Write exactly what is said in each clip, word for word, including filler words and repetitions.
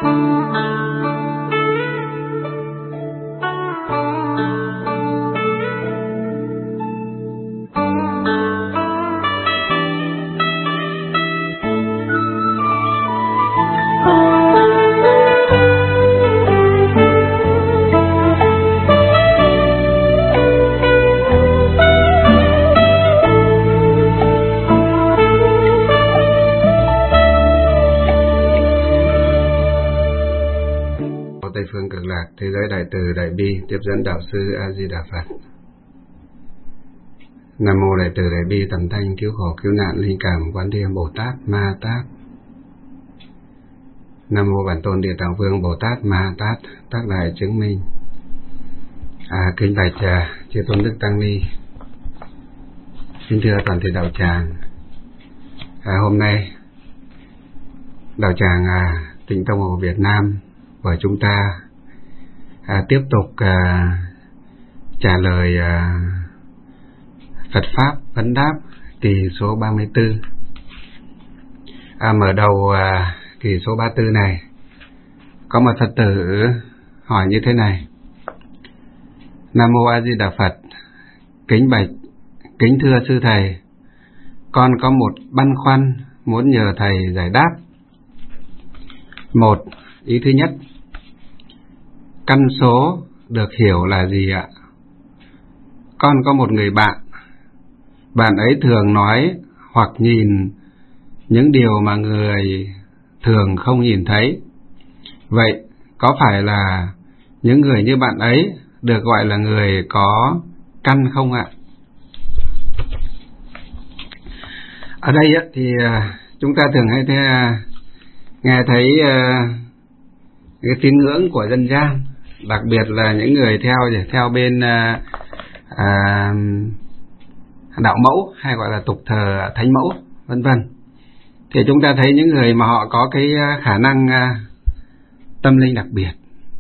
Tây phương cực lạc, thế giới đại từ đại bi, tiếp dẫn đạo sư A Di Đà Phật. Nam mô đại từ đại bi tầm thanh cứu khổ cứu nạn linh cảm Quán Thế Bồ Tát Ma Tát. Nam mô bản tôn Địa Tạng Vương Bồ Tát Ma Tát, tác đại chứng minh. À, kính bạch trà, chư tôn đức tăng ni, xin thưa toàn thể đạo tràng. À, hôm nay đạo tràng à, Tịnh Tông của Việt Nam của chúng ta à, tiếp tục à, trả lời à, Phật Pháp vấn đáp kỳ số ba mươi tư. À, mở đầu à, kỳ số ba mươi tư này, có một Phật tử hỏi như thế này: Nam mô A Di Đà Phật, kính bạch, kính thưa sư thầy, con có một băn khoăn muốn nhờ thầy giải đáp. Một, ý thứ nhất, căn số được hiểu là gì ạ? Con có một người bạn, bạn ấy thường nói hoặc nhìn những điều mà người thường không nhìn thấy. Vậy có phải là những người như bạn ấy được gọi là người có căn không ạ? Ở đây thì chúng ta thường hay thấy, nghe thấy cái tín ngưỡng của dân gian, đặc biệt là những người theo theo bên à, đạo mẫu hay gọi là tục thờ thánh mẫu vân vân. Thì chúng ta thấy những người mà họ có cái khả năng tâm linh đặc biệt.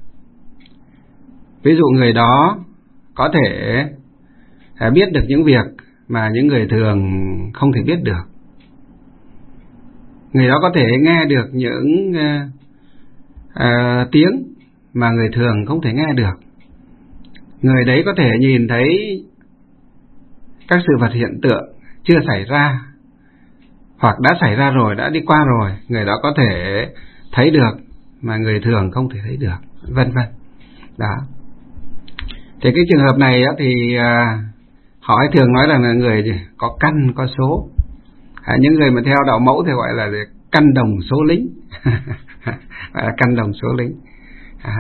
Ví dụ người đó có thể biết được những việc mà những người thường không thể biết được. Người đó có thể nghe được những uh, uh, tiếng mà người thường không thể nghe được. Người đấy có thể nhìn thấy các sự vật hiện tượng chưa xảy ra, hoặc đã xảy ra rồi, đã đi qua rồi, người đó có thể thấy được mà người thường không thể thấy được, vân vân. Đó. Thì cái trường hợp này thì uh, họ hay thường nói rằng là người gì? Có căn, có số. À, những người mà theo đạo mẫu thì gọi là căn đồng số lính. Gọi là căn đồng số lính. À.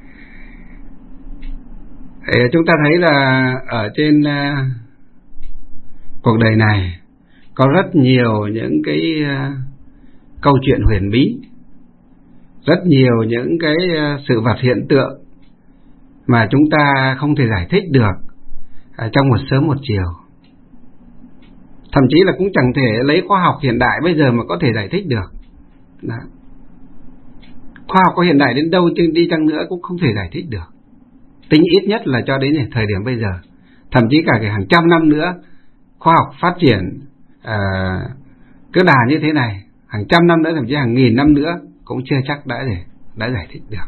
Thì chúng ta thấy là ở trên uh, cuộc đời này có rất nhiều những cái uh, câu chuyện huyền bí, rất nhiều những cái uh, sự vật hiện tượng mà chúng ta không thể giải thích được uh, trong một sớm một chiều. Thậm chí là cũng chẳng thể lấy khoa học hiện đại bây giờ mà có thể giải thích được. Đó. Khoa học có hiện đại đến đâu đi chăng nữa cũng không thể giải thích được. Tính ít nhất là cho đến thời điểm bây giờ. Thậm chí cả cái hàng trăm năm nữa, khoa học phát triển à, cứ đà như thế này, hàng trăm năm nữa, thậm chí hàng nghìn năm nữa cũng chưa chắc đã để đã giải thích được.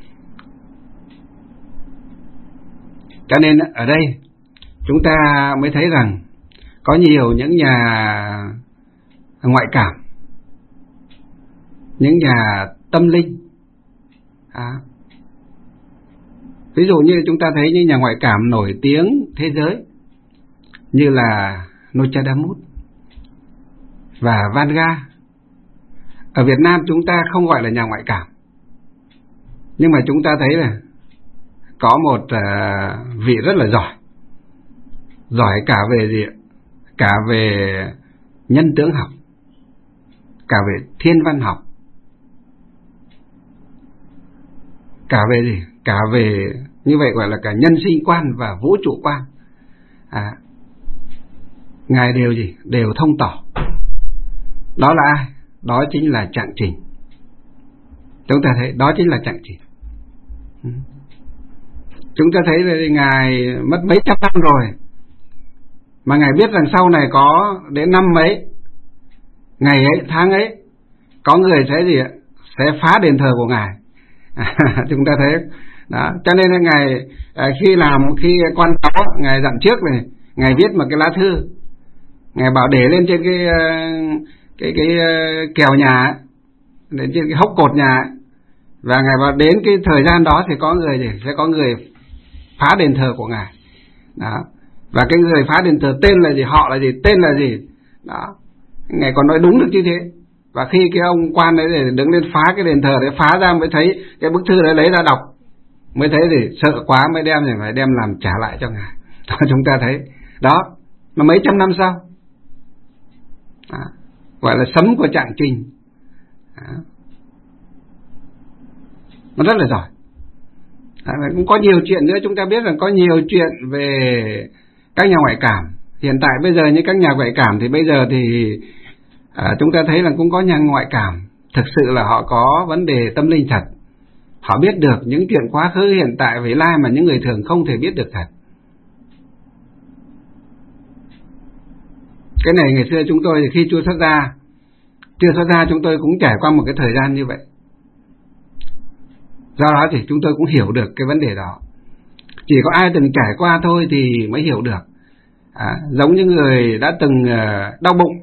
Cho nên ở đây chúng ta mới thấy rằng có nhiều những nhà ngoại cảm, những nhà tâm linh. À, ví dụ như chúng ta thấy những nhà ngoại cảm nổi tiếng thế giới như là Nostradamus và Vanga. Ở Việt Nam chúng ta không gọi là nhà ngoại cảm, nhưng mà chúng ta thấy là có một uh, vị rất là giỏi, giỏi cả về gì? Cả về nhân tướng học, cả về thiên văn học, cả về gì? Cả về như vậy gọi là cả nhân sinh quan và vũ trụ quan. À, ngài đều gì? Đều thông tỏ. Đó là ai? Đó chính là Trạng Trình. Chúng ta thấy đó chính là Trạng Trình. Chúng ta thấy là ngài mất mấy trăm năm rồi, mà ngài biết rằng sau này có đến năm mấy, ngày ấy, tháng ấy, có người sẽ gì ạ? Sẽ phá đền thờ của ngài, Chúng ta thấy đó, cho nên là ngài à, khi làm khi quan cháu ngài dặn trước này, ngài viết một cái lá thư, ngài bảo để lên trên cái cái cái, cái kèo nhà, lên trên cái hốc cột nhà, và ngài bảo đến cái thời gian đó thì có người gì sẽ có người phá đền thờ của ngài đó, và cái người phá đền thờ tên là gì, họ là gì, tên là gì đó, ngài còn nói đúng được như thế. Và khi cái ông quan đấy để đứng lên phá cái đền thờ đấy, phá ra mới thấy cái bức thư đấy, lấy ra đọc mới thấy gì sợ quá, mới đem thì phải đem làm trả lại cho ngài. Đó, chúng ta thấy đó, mà mấy trăm năm sau đó, gọi là sấm của Trạng Trình đó. Nó rất là giỏi. Đó, cũng có nhiều chuyện nữa, chúng ta biết rằng có nhiều chuyện về các nhà ngoại cảm. Hiện tại bây giờ như các nhà ngoại cảm thì bây giờ thì à, chúng ta thấy là cũng có nhà ngoại cảm thực sự là họ có vấn đề tâm linh thật, họ biết được những chuyện quá khứ, hiện tại, vị lai mà những người thường không thể biết được thật. Cái này ngày xưa chúng tôi khi chưa xuất gia, chưa xuất gia chúng tôi cũng trải qua một cái thời gian như vậy. Do đó thì chúng tôi cũng hiểu được cái vấn đề đó. Chỉ có ai từng trải qua thôi thì mới hiểu được. À, giống như người đã từng uh, đau bụng,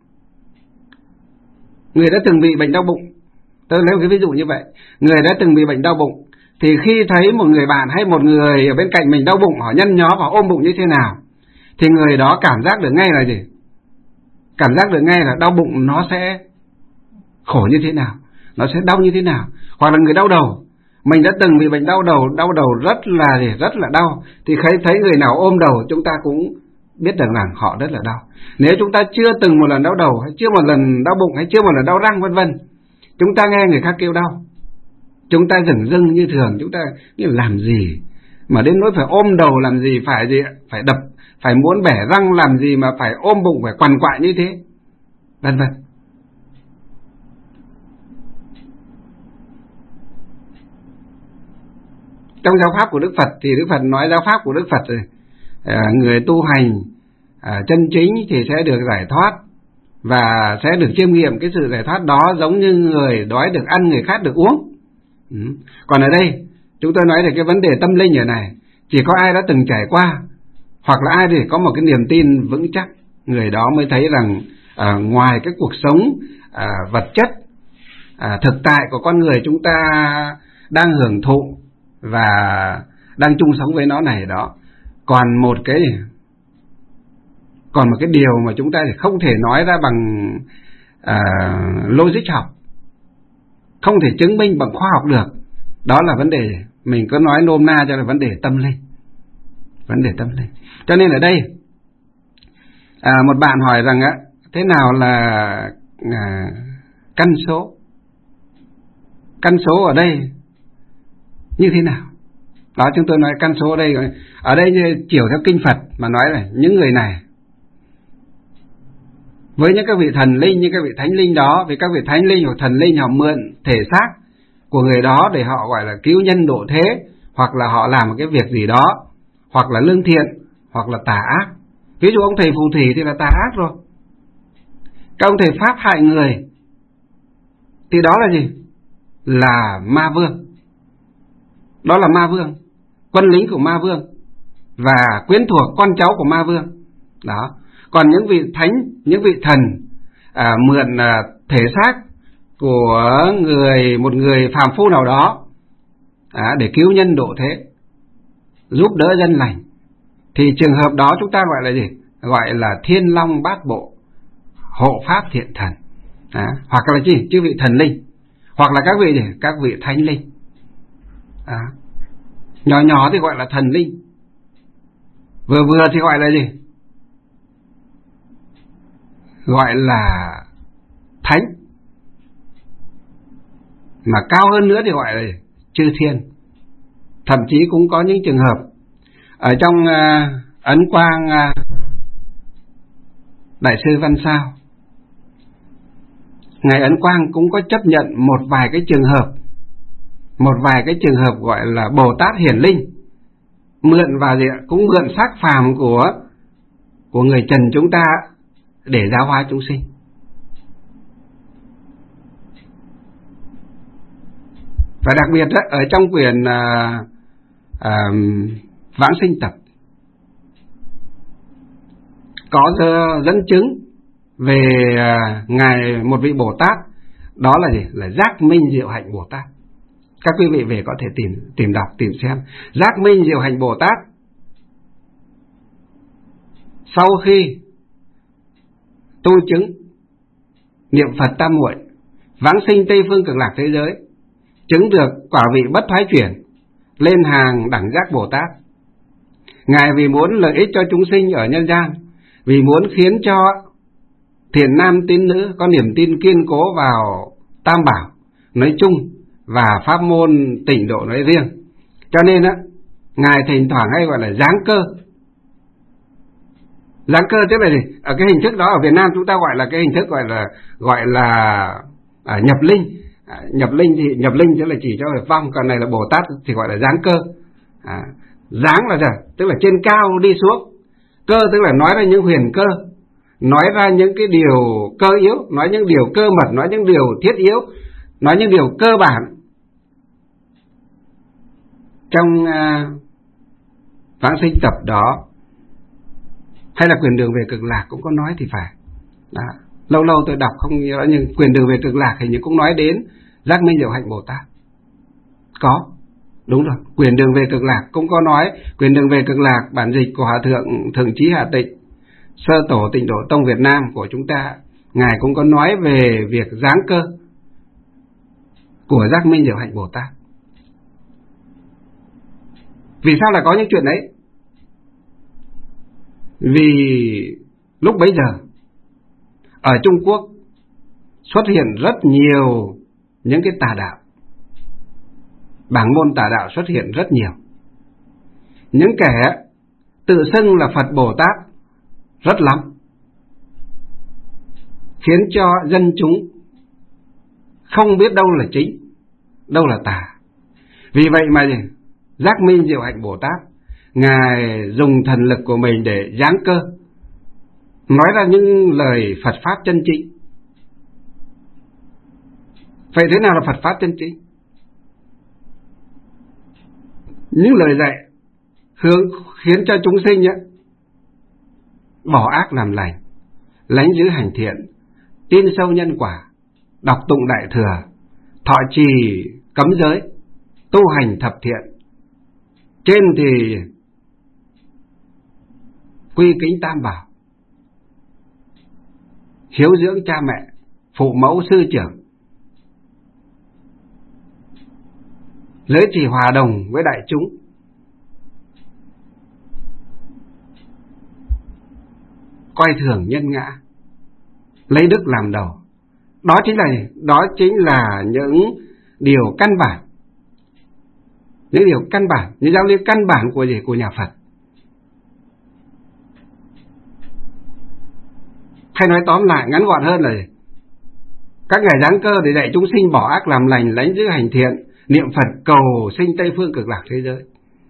người đã từng bị bệnh đau bụng, tôi lấy một cái ví dụ như vậy. Người đã từng bị bệnh đau bụng thì khi thấy một người bạn hay một người ở bên cạnh mình đau bụng, họ nhăn nhó và ôm bụng như thế nào, thì người đó cảm giác được ngay là gì? Cảm giác được ngay là đau bụng nó sẽ khổ như thế nào, nó sẽ đau như thế nào. Hoặc là người đau đầu, mình đã từng bị bệnh đau đầu, đau đầu rất là rất là đau, thì thấy thấy người nào ôm đầu chúng ta cũng biết được rằng họ rất là đau. Nếu chúng ta chưa từng một lần đau đầu, hay chưa một lần đau bụng, hay chưa một lần đau răng vân vân, chúng ta nghe người khác kêu đau, chúng ta dửng dưng như thường, chúng ta như làm gì mà đến nỗi phải ôm đầu, làm gì phải gì phải đập, phải muốn bẻ răng, làm gì mà phải ôm bụng, phải quằn quại như thế, vân vân. Trong giáo pháp của Đức Phật thì Đức Phật nói giáo pháp của Đức Phật rồi, à, người tu hành à, chân chính thì sẽ được giải thoát, và sẽ được chiêm nghiệm cái sự giải thoát đó giống như người đói được ăn, người khát được uống. Ừ. Còn ở đây chúng tôi nói về cái vấn đề tâm linh ở này, chỉ có ai đã từng trải qua, hoặc là ai thì có một cái niềm tin vững chắc, người đó mới thấy rằng à, ngoài cái cuộc sống à, vật chất à, thực tại của con người chúng ta đang hưởng thụ và đang chung sống với nó này đó, còn một cái còn một cái điều mà chúng ta thì không thể nói ra bằng à, logic học, không thể chứng minh bằng khoa học được. Đó là vấn đề, mình có nói nôm na cho là vấn đề tâm linh, vấn đề tâm linh. Cho nên ở đây à, một bạn hỏi rằng á, thế nào là à, căn số? Căn số ở đây như thế nào? Đó, chúng tôi nói căn số ở đây, ở đây chiều theo kinh Phật mà nói là những người này với những các vị thần linh, những các vị thánh linh đó, vì các vị thánh linh hoặc thần linh họ mượn thể xác của người đó để họ gọi là cứu nhân độ thế, hoặc là họ làm một cái việc gì đó, hoặc là lương thiện, hoặc là tà ác. Ví dụ ông thầy phù thủy thì là tà ác rồi. Các ông thầy pháp hại người thì đó là gì? Là ma vương. Đó là ma vương, quân lính của ma vương và quyến thuộc con cháu của ma vương. Đó. Còn những vị thánh, những vị thần à, mượn à, thể xác của người một người phàm phu nào đó à, để cứu nhân độ thế, giúp đỡ dân lành, thì trường hợp đó chúng ta gọi là gì? Gọi là thiên long bát bộ, hộ pháp thiện thần, à, hoặc là gì? Chứ vị thần linh, hoặc là các vị gì? Các vị thánh linh. À, nhỏ nhỏ thì gọi là thần linh, vừa vừa thì gọi là gì? Gọi là thánh, mà cao hơn nữa thì gọi là chư thiên. Thậm chí cũng có những trường hợp ở trong uh, Ấn Quang uh, Đại sư Văn Sao, ngài Ấn Quang cũng có chấp nhận một vài cái trường hợp, một vài cái trường hợp gọi là Bồ Tát hiển linh, mượn vào gì ạ? Cũng mượn xác phàm của của người trần chúng ta để giáo hóa chúng sinh. Và đặc biệt đó, ở trong quyển à, à, Vãng Sinh Tập có dẫn chứng về à, ngài một vị Bồ Tát, đó là gì? Là Giác Minh Diệu Hạnh Bồ Tát. Các quý vị về có thể tìm tìm đọc, tìm xem. Giác Minh Diệu Hạnh Bồ Tát sau khi tu chứng niệm Phật tam muội, vãng sinh Tây Phương Cực Lạc thế giới, chứng được quả vị bất thoái chuyển, lên hàng đẳng giác Bồ Tát. Ngài vì muốn lợi ích cho chúng sinh ở nhân gian, vì muốn khiến cho thiện nam tín nữ có niềm tin kiên cố vào Tam Bảo nói chung và pháp môn Tịnh Độ nói riêng, cho nên á, ngài thỉnh thoảng hay gọi là giáng cơ. Giáng cơ tức là gì? Ở cái hình thức đó ở Việt Nam chúng ta gọi là cái hình thức gọi là gọi là à, nhập linh. À, nhập linh thì nhập linh tức là chỉ cho được vong, còn này là Bồ Tát thì gọi là giáng cơ. À, giáng là gì? Tức là trên cao đi xuống. Cơ tức là nói ra những huyền cơ, nói ra những cái điều cơ yếu, nói những điều cơ mật, nói những điều thiết yếu, nói những điều cơ bản. Trong uh, Vãng Sinh Tập đó, hay là Quyền Đường Về Cực Lạc cũng có nói thì phải. Đó. Lâu lâu tôi đọc không nhớ, nhưng Quyền Đường Về Cực Lạc hình như cũng nói đến Giác Minh Diệu Hạnh Bồ Tát. Có, đúng rồi, Quyền Đường Về Cực Lạc cũng có nói. Quyền Đường Về Cực Lạc, bản dịch của Hòa Thượng Thượng Chí Hà Tịnh, Sơ Tổ Tịnh Độ Tông Việt Nam của chúng ta, ngài cũng có nói về việc giáng cơ của Giác Minh Diệu Hạnh Bồ Tát. Vì sao lại có những chuyện đấy? Vì lúc bấy giờ ở Trung Quốc xuất hiện rất nhiều những cái tà đạo, bảng môn tà đạo xuất hiện rất nhiều. Những kẻ tự xưng là Phật Bồ Tát rất lắm, khiến cho dân chúng không biết đâu là chính, đâu là tà. Vì vậy mà Giác Minh Diệu Hạnh Bồ Tát, ngài dùng thần lực của mình để giáng cơ, nói ra những lời Phật pháp chân chính. Vậy thế nào là Phật pháp chân chính? Những lời dạy hướng khiến cho chúng sinh ấy, bỏ ác làm lành, lánh giữ hành thiện, tin sâu nhân quả, đọc tụng đại thừa, thọ trì cấm giới, tu hành thập thiện. Trên thì quy kính Tam Bảo, hiếu dưỡng cha mẹ, phụ mẫu sư trưởng, giới trì hòa đồng với đại chúng, coi thường nhân ngã, lấy đức làm đầu. Đó chính là đó chính là những điều căn bản, những điều căn bản, những giáo lý căn bản của gì của nhà Phật. Hay nói tóm lại ngắn gọn hơn là gì? Các ngài giáng cơ để dạy chúng sinh bỏ ác làm lành, lánh giữ hành thiện, niệm Phật cầu sinh Tây Phương Cực Lạc thế giới.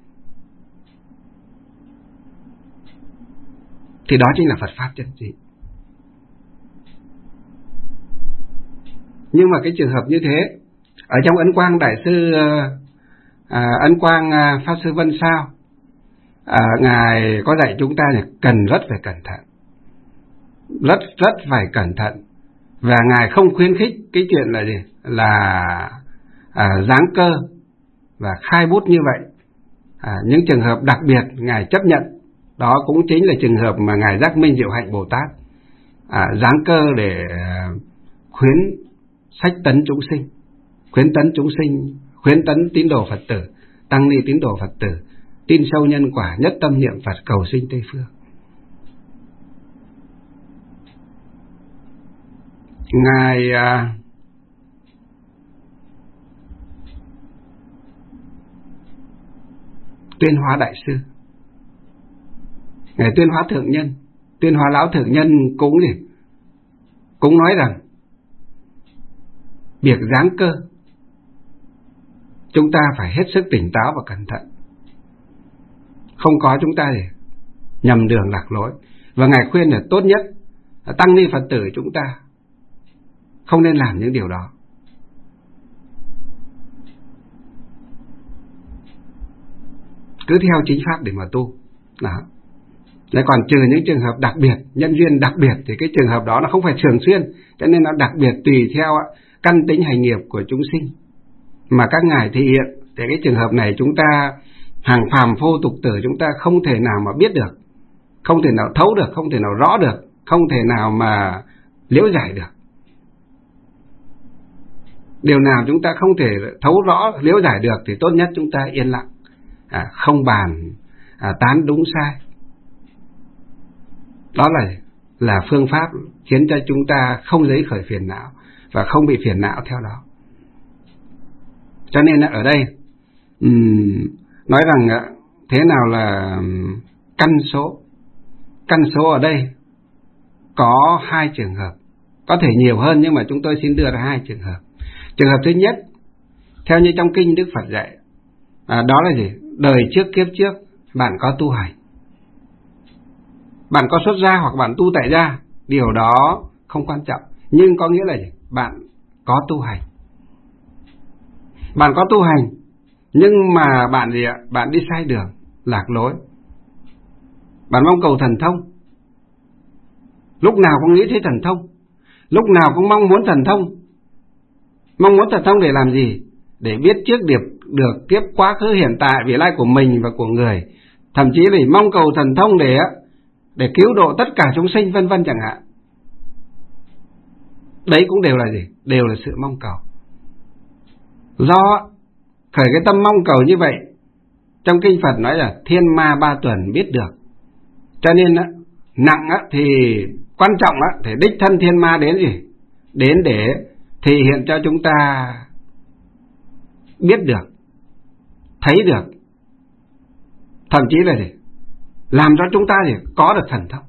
Thì đó chính là Phật pháp chân chính. Nhưng mà cái trường hợp như thế, ở trong Ấn Quang Đại sư à, Ấn Quang à, Pháp Sư Vân Sao, à, ngài có dạy chúng ta là cần rất phải cẩn thận, rất rất phải cẩn thận, và ngài không khuyến khích cái chuyện là gì là à, giáng cơ và khai bút như vậy. À, những trường hợp đặc biệt ngài chấp nhận, đó cũng chính là trường hợp mà ngài Giác Minh Diệu Hạnh Bồ Tát à, giáng cơ để à, khuyến sách tấn chúng sinh, khuyến tấn chúng sinh, khuyến tấn tín đồ Phật tử, tăng ni tín đồ Phật tử, tin sâu nhân quả, nhất tâm niệm Phật cầu sinh Tây Phương. Ngài à, Tuyên Hóa Đại sư, ngài Tuyên Hóa Thượng Nhân, Tuyên Hóa Lão Thượng Nhân cũng gì cũng nói rằng việc giáng cơ chúng ta phải hết sức tỉnh táo và cẩn thận, không có chúng ta gì nhầm đường lạc lối. Và ngài khuyên là tốt nhất là tăng ni Phật tử chúng ta không nên làm những điều đó. cứ theo chính pháp để mà tu. Đó. Lại còn trừ những trường hợp đặc biệt, nhân duyên đặc biệt thì cái trường hợp đó nó không phải thường xuyên, cho nên nó đặc biệt tùy theo căn tính hành nghiệp của chúng sinh mà các ngài thể hiện. Thì cái trường hợp này chúng ta hàng phàm vô tục tử chúng ta không thể nào mà biết được, không thể nào thấu được, không thể nào rõ được, không thể nào mà liễu giải được. Điều nào chúng ta không thể thấu rõ, liễu giải được thì tốt nhất chúng ta yên lặng, à, không bàn à, tán đúng sai. Đó là là phương pháp khiến cho chúng ta không dấy khởi phiền não và không bị phiền não theo đó. Cho nên ở đây um, nói rằng thế nào là căn số. Căn số ở đây có hai trường hợp, có thể nhiều hơn nhưng mà chúng tôi xin đưa ra hai trường hợp. Trường hợp thứ nhất, theo như trong kinh Đức Phật dạy, à, đó là gì? Đời trước kiếp trước bạn có tu hành, bạn có xuất gia hoặc bạn tu tại gia, điều đó không quan trọng, nhưng có nghĩa là gì? Bạn có tu hành. Bạn có tu hành, nhưng mà bạn gì ạ? Bạn đi sai đường, lạc lối. Bạn mong cầu thần thông, lúc nào cũng nghĩ thấy thần thông, lúc nào cũng mong muốn thần thông. Mong muốn thần thông để làm gì? Để biết trước được, được kiếp quá khứ hiện tại vị lai của mình và của người. Thậm chí là mong cầu thần thông để để cứu độ tất cả chúng sinh vân vân chẳng hạn. Đấy cũng đều là gì? Đều là sự mong cầu. Do khởi cái tâm mong cầu như vậy, trong kinh Phật nói là thiên ma ba tuần biết được. Cho nên nặng thì quan trọng thì đích thân thiên ma đến gì? Đến để thể hiện cho chúng ta biết được, thấy được, thậm chí là gì? Làm cho chúng ta gì? Có được thần thông.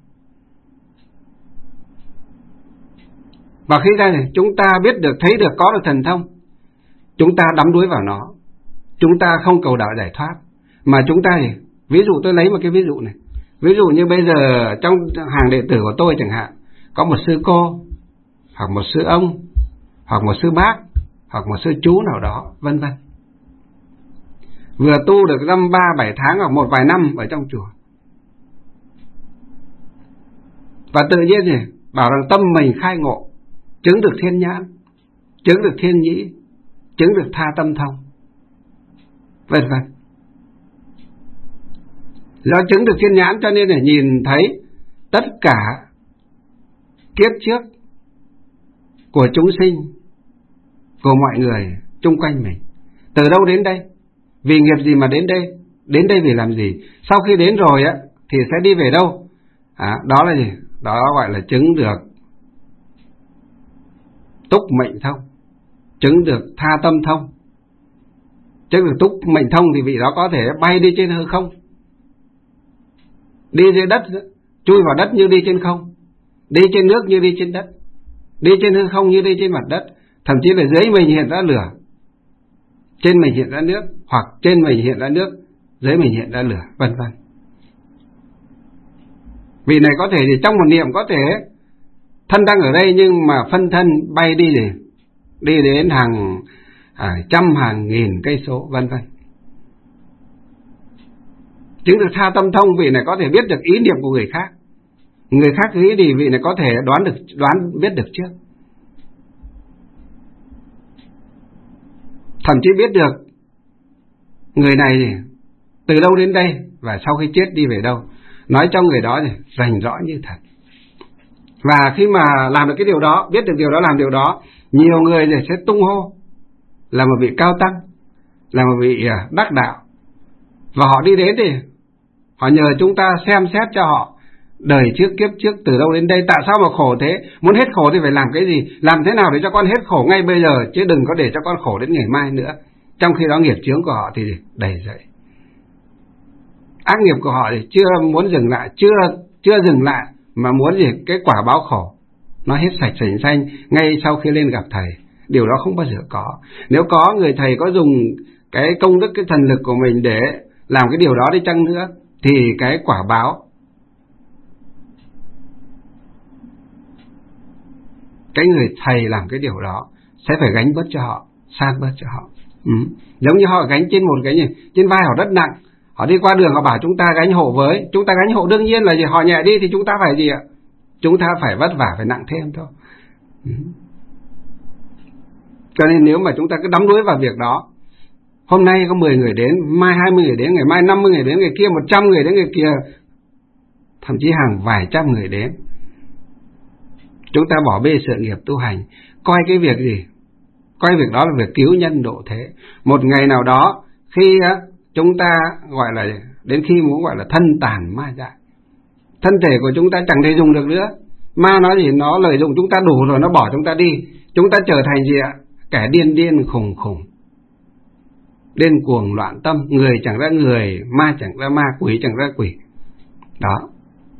Và khi ra thì chúng ta biết được, thấy được, có được thần thông, chúng ta đắm đuối vào nó, chúng ta không cầu đạo giải thoát, mà chúng ta thì, ví dụ tôi lấy một cái ví dụ này, ví dụ như bây giờ trong hàng đệ tử của tôi chẳng hạn, có một sư cô, hoặc một sư ông, hoặc một sư bác, hoặc một sư chú nào đó, vân vân, vừa tu được năm ba bảy tháng hoặc một vài năm ở trong chùa, và tự nhiên thì bảo rằng tâm mình khai ngộ, chứng được thiên nhãn, chứng được thiên nhĩ, chứng được tha tâm thông, vân vân. Do chứng được thiên nhãn cho nên là nhìn thấy tất cả kiếp trước của chúng sinh, của mọi người chung quanh mình. Từ đâu đến đây? Vì nghiệp gì mà đến đây? Đến đây vì làm gì? Sau khi đến rồi á thì sẽ đi về đâu? À, đó là gì? Đó gọi là chứng được túc mệnh thông, chứng được tha tâm thông. Chứng được túc mệnh thông thì vị đó có thể bay đi trên hư không, đi dưới đất, chui vào đất như đi trên không, đi trên nước như đi trên đất, đi trên hư không như đi trên mặt đất, thậm chí là dưới mình hiện ra lửa, trên mình hiện ra nước, hoặc trên mình hiện ra nước, dưới mình hiện ra lửa, vân vân. Vị này có thể thì trong một niệm có thể thân đang ở đây nhưng mà phân thân bay đi để đi đến hàng à, trăm hàng nghìn cây số, vân vân. Chứng được tha tâm thông, vị này có thể biết được ý niệm của người khác, người khác nghĩ thì vị này có thể đoán được, đoán biết được trước, thậm chí biết được người này từ đâu đến đây và sau khi chết đi về đâu, nói cho người đó rành rõ như thật. Và khi mà làm được cái điều đó, biết được điều đó, làm điều đó, nhiều người sẽ tung hô là một vị cao tăng, là một vị đắc đạo, và họ đi đến thì họ nhờ chúng ta xem xét cho họ đời trước kiếp trước từ đâu đến đây, tại sao mà khổ thế, muốn hết khổ thì phải làm cái gì, làm thế nào để cho con hết khổ ngay bây giờ, chứ đừng có để cho con khổ đến ngày mai nữa. Trong khi đó nghiệp chướng của họ thì đầy dậy, ác nghiệp của họ thì chưa muốn dừng lại, chưa chưa dừng lại mà muốn gì cái quả báo khổ nó hết sạch sành xanh ngay sau khi lên gặp thầy. Điều đó không bao giờ có. Nếu có, người thầy có dùng cái công đức, cái thần lực của mình để làm cái điều đó đi chăng nữa, thì cái quả báo, cái người thầy làm cái điều đó sẽ phải gánh bớt cho họ, san bớt cho họ. Ừ. Giống như họ gánh trên một cái gì, trên vai họ rất nặng, Họ đi qua đường họ bảo chúng ta gánh hộ với. Chúng ta gánh hộ đương nhiên là gì? Họ nhẹ đi thì chúng ta phải gì ạ? Chúng ta phải vất vả, phải nặng thêm thôi. Cho nên nếu mà chúng ta cứ đắm đuối vào việc đó, hôm nay có mười người đến, mai hai mươi người đến, ngày mai năm mươi người đến, ngày kia một trăm người đến, ngày kia thậm chí hàng vài trăm người đến, chúng ta bỏ bê sự nghiệp tu hành, coi cái việc gì? Coi việc đó là việc cứu nhân độ thế. Một ngày nào đó khi chúng ta gọi là đến khi muốn gọi là thân tàn ma dại, thân thể của chúng ta chẳng thể dùng được nữa, ma nói gì nó lợi dụng chúng ta đủ rồi, nó bỏ chúng ta đi, chúng ta trở thành gì ạ? Kẻ điên điên khùng khùng, điên cuồng loạn tâm, người chẳng ra người, ma chẳng ra ma, quỷ chẳng ra quỷ. Đó.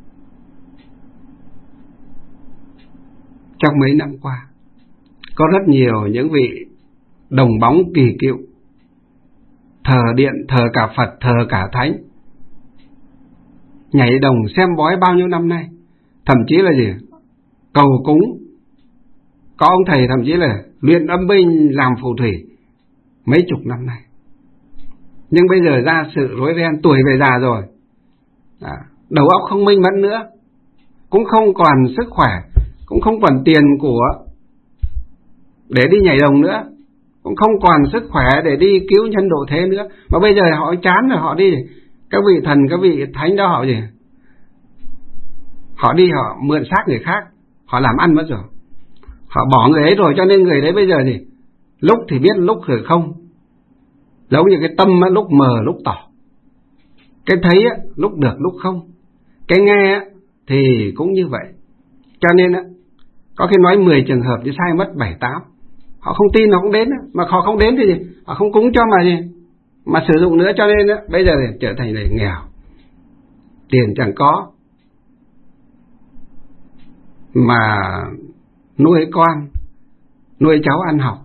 Trong mấy năm qua có rất nhiều những vị đồng bóng kỳ cựu, thờ điện, thờ cả Phật, thờ cả Thánh, nhảy đồng xem bói bao nhiêu năm nay, thậm chí là gì? Cầu cúng. Có ông thầy thậm chí là luyện âm binh, làm phù thủy mấy chục năm nay. Nhưng bây giờ ra sự rối ren, tuổi về già rồi, à, đầu óc không minh mẫn nữa, cũng không còn sức khỏe, cũng không còn tiền của để đi nhảy đồng nữa, cũng không còn sức khỏe để đi cứu nhân độ thế nữa. Mà bây giờ họ chán rồi, họ đi, các vị thần, các vị thánh đó họ gì? Họ đi họ mượn xác người khác, họ làm ăn mất rồi, họ bỏ người ấy rồi. Cho nên người đấy bây giờ gì? Lúc thì biết, lúc thì không. Giống như cái tâm á, lúc mờ lúc tỏ, cái thấy á, lúc được lúc không, cái nghe á, thì cũng như vậy. Cho nên á, có khi nói mười trường hợp thì sai mất bảy tám. Họ không tin họ không đến, mà họ không đến thì gì? Họ không cúng cho mà gì mà sử dụng nữa. Cho nên á, bây giờ thì trở thành người nghèo, tiền chẳng có mà nuôi con, nuôi cháu ăn học,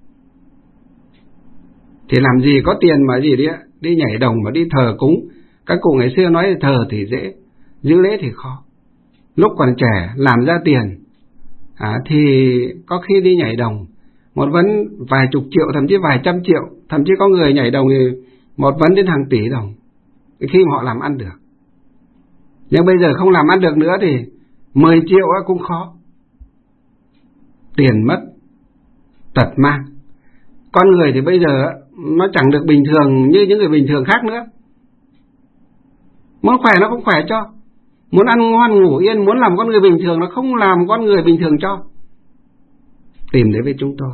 thì làm gì có tiền mà gì đi đi nhảy đồng mà đi thờ cúng. Các cụ ngày xưa nói thờ thì dễ, giữ lễ thì khó. Lúc còn trẻ làm ra tiền à, thì có khi đi nhảy đồng một vấn vài chục triệu, thậm chí vài trăm triệu, thậm chí có người nhảy đồng thì một vấn đến hàng tỷ đồng khi mà họ làm ăn được. Nhưng bây giờ không làm ăn được nữa thì mười triệu cũng khó. Tiền mất, tật mang. Con người thì bây giờ nó chẳng được bình thường như những người bình thường khác nữa. Muốn khỏe nó không khỏe cho, muốn ăn ngon ngủ yên, muốn làm con người bình thường nó không làm con người bình thường cho. Tìm đến với chúng tôi,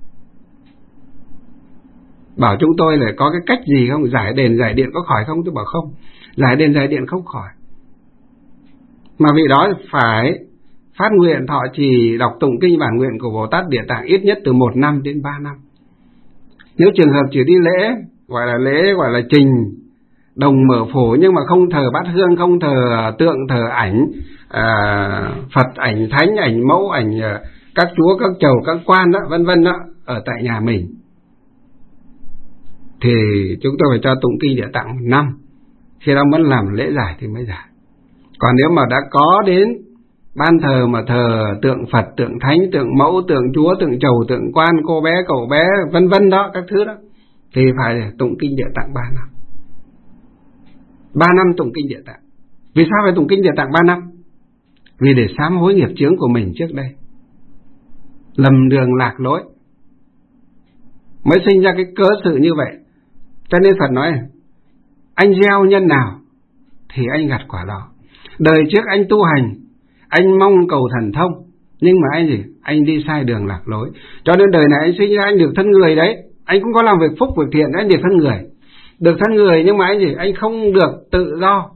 bảo chúng tôi là có cái cách gì không, giải đền giải điện có khỏi không? Tôi bảo không, giải đền giải điện không khỏi, mà vị đó phải phát nguyện thọ trì đọc tụng kinh bản nguyện của Bồ Tát Địa Tạng ít nhất từ một năm đến ba năm. Nếu trường hợp chỉ đi lễ, gọi là lễ gọi là trình đồng mở phổ, nhưng mà không thờ bát hương, không thờ tượng, thờ ảnh à, Phật, ảnh thánh, ảnh mẫu, ảnh các chúa, các chầu, các quan đó, vân vân đó, ở tại nhà mình, thì chúng tôi phải cho tụng kinh Địa Tạng một năm. Khi đó mới làm lễ giải thì mới giải. Còn nếu mà đã có đến ban thờ mà thờ tượng Phật, tượng thánh, tượng mẫu, tượng chúa, tượng chầu, tượng quan, cô bé, cậu bé, vân vân đó, các thứ đó, thì phải tụng kinh Địa Tạng ba năm. Ba năm tụng kinh Địa Tạng. Vì sao phải tụng kinh Địa Tạng ba năm? Vì để sám hối nghiệp chướng của mình trước đây, lầm đường lạc lối, mới sinh ra cái cớ sự như vậy. Cho nên Phật nói, anh gieo nhân nào thì anh gặt quả đó. Đời trước anh tu hành, anh mong cầu thần thông, nhưng mà anh gì? Anh đi sai đường lạc lối. Cho nên đời này anh sinh ra anh được thân người đấy, anh cũng có làm việc phúc việc thiện, anh được thân người. Được thân người nhưng mà anh gì? Anh không được tự do,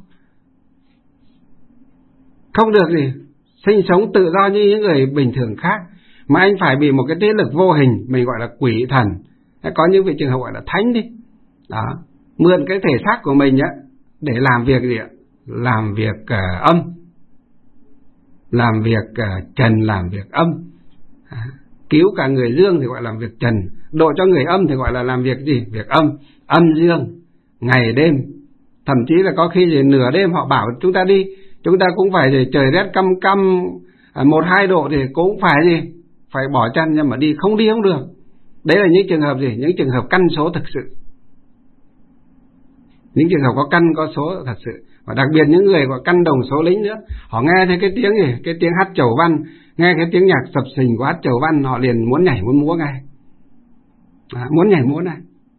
không được gì sinh sống tự do như những người bình thường khác, mà anh phải bị một cái thế lực vô hình, mình gọi là quỷ thần. Có những vị trường hợp gọi là thánh đi đó, mượn cái thể xác của mình á để làm việc gì ạ? Làm việc uh, âm, làm việc uh, trần, làm việc âm. À, cứu cả người dương thì gọi là làm việc trần, độ cho người âm thì gọi là làm việc gì? Việc âm, âm dương, ngày đêm. Thậm chí là có khi gì nửa đêm họ bảo chúng ta đi, chúng ta cũng phải gì, trời rét căm căm một hai độ thì cũng phải gì, phải bỏ chăn, nhưng mà đi không đi không được. Đấy là những trường hợp gì? Những trường hợp căn số thực sự. Những trường hợp có căn có số thật sự. Và đặc biệt những người có căn đồng số lính nữa, họ nghe thấy cái tiếng gì, cái tiếng hát chầu văn, nghe cái tiếng nhạc sập sình của hát chầu văn, họ liền muốn nhảy muốn múa ngay, à, muốn nhảy múa này.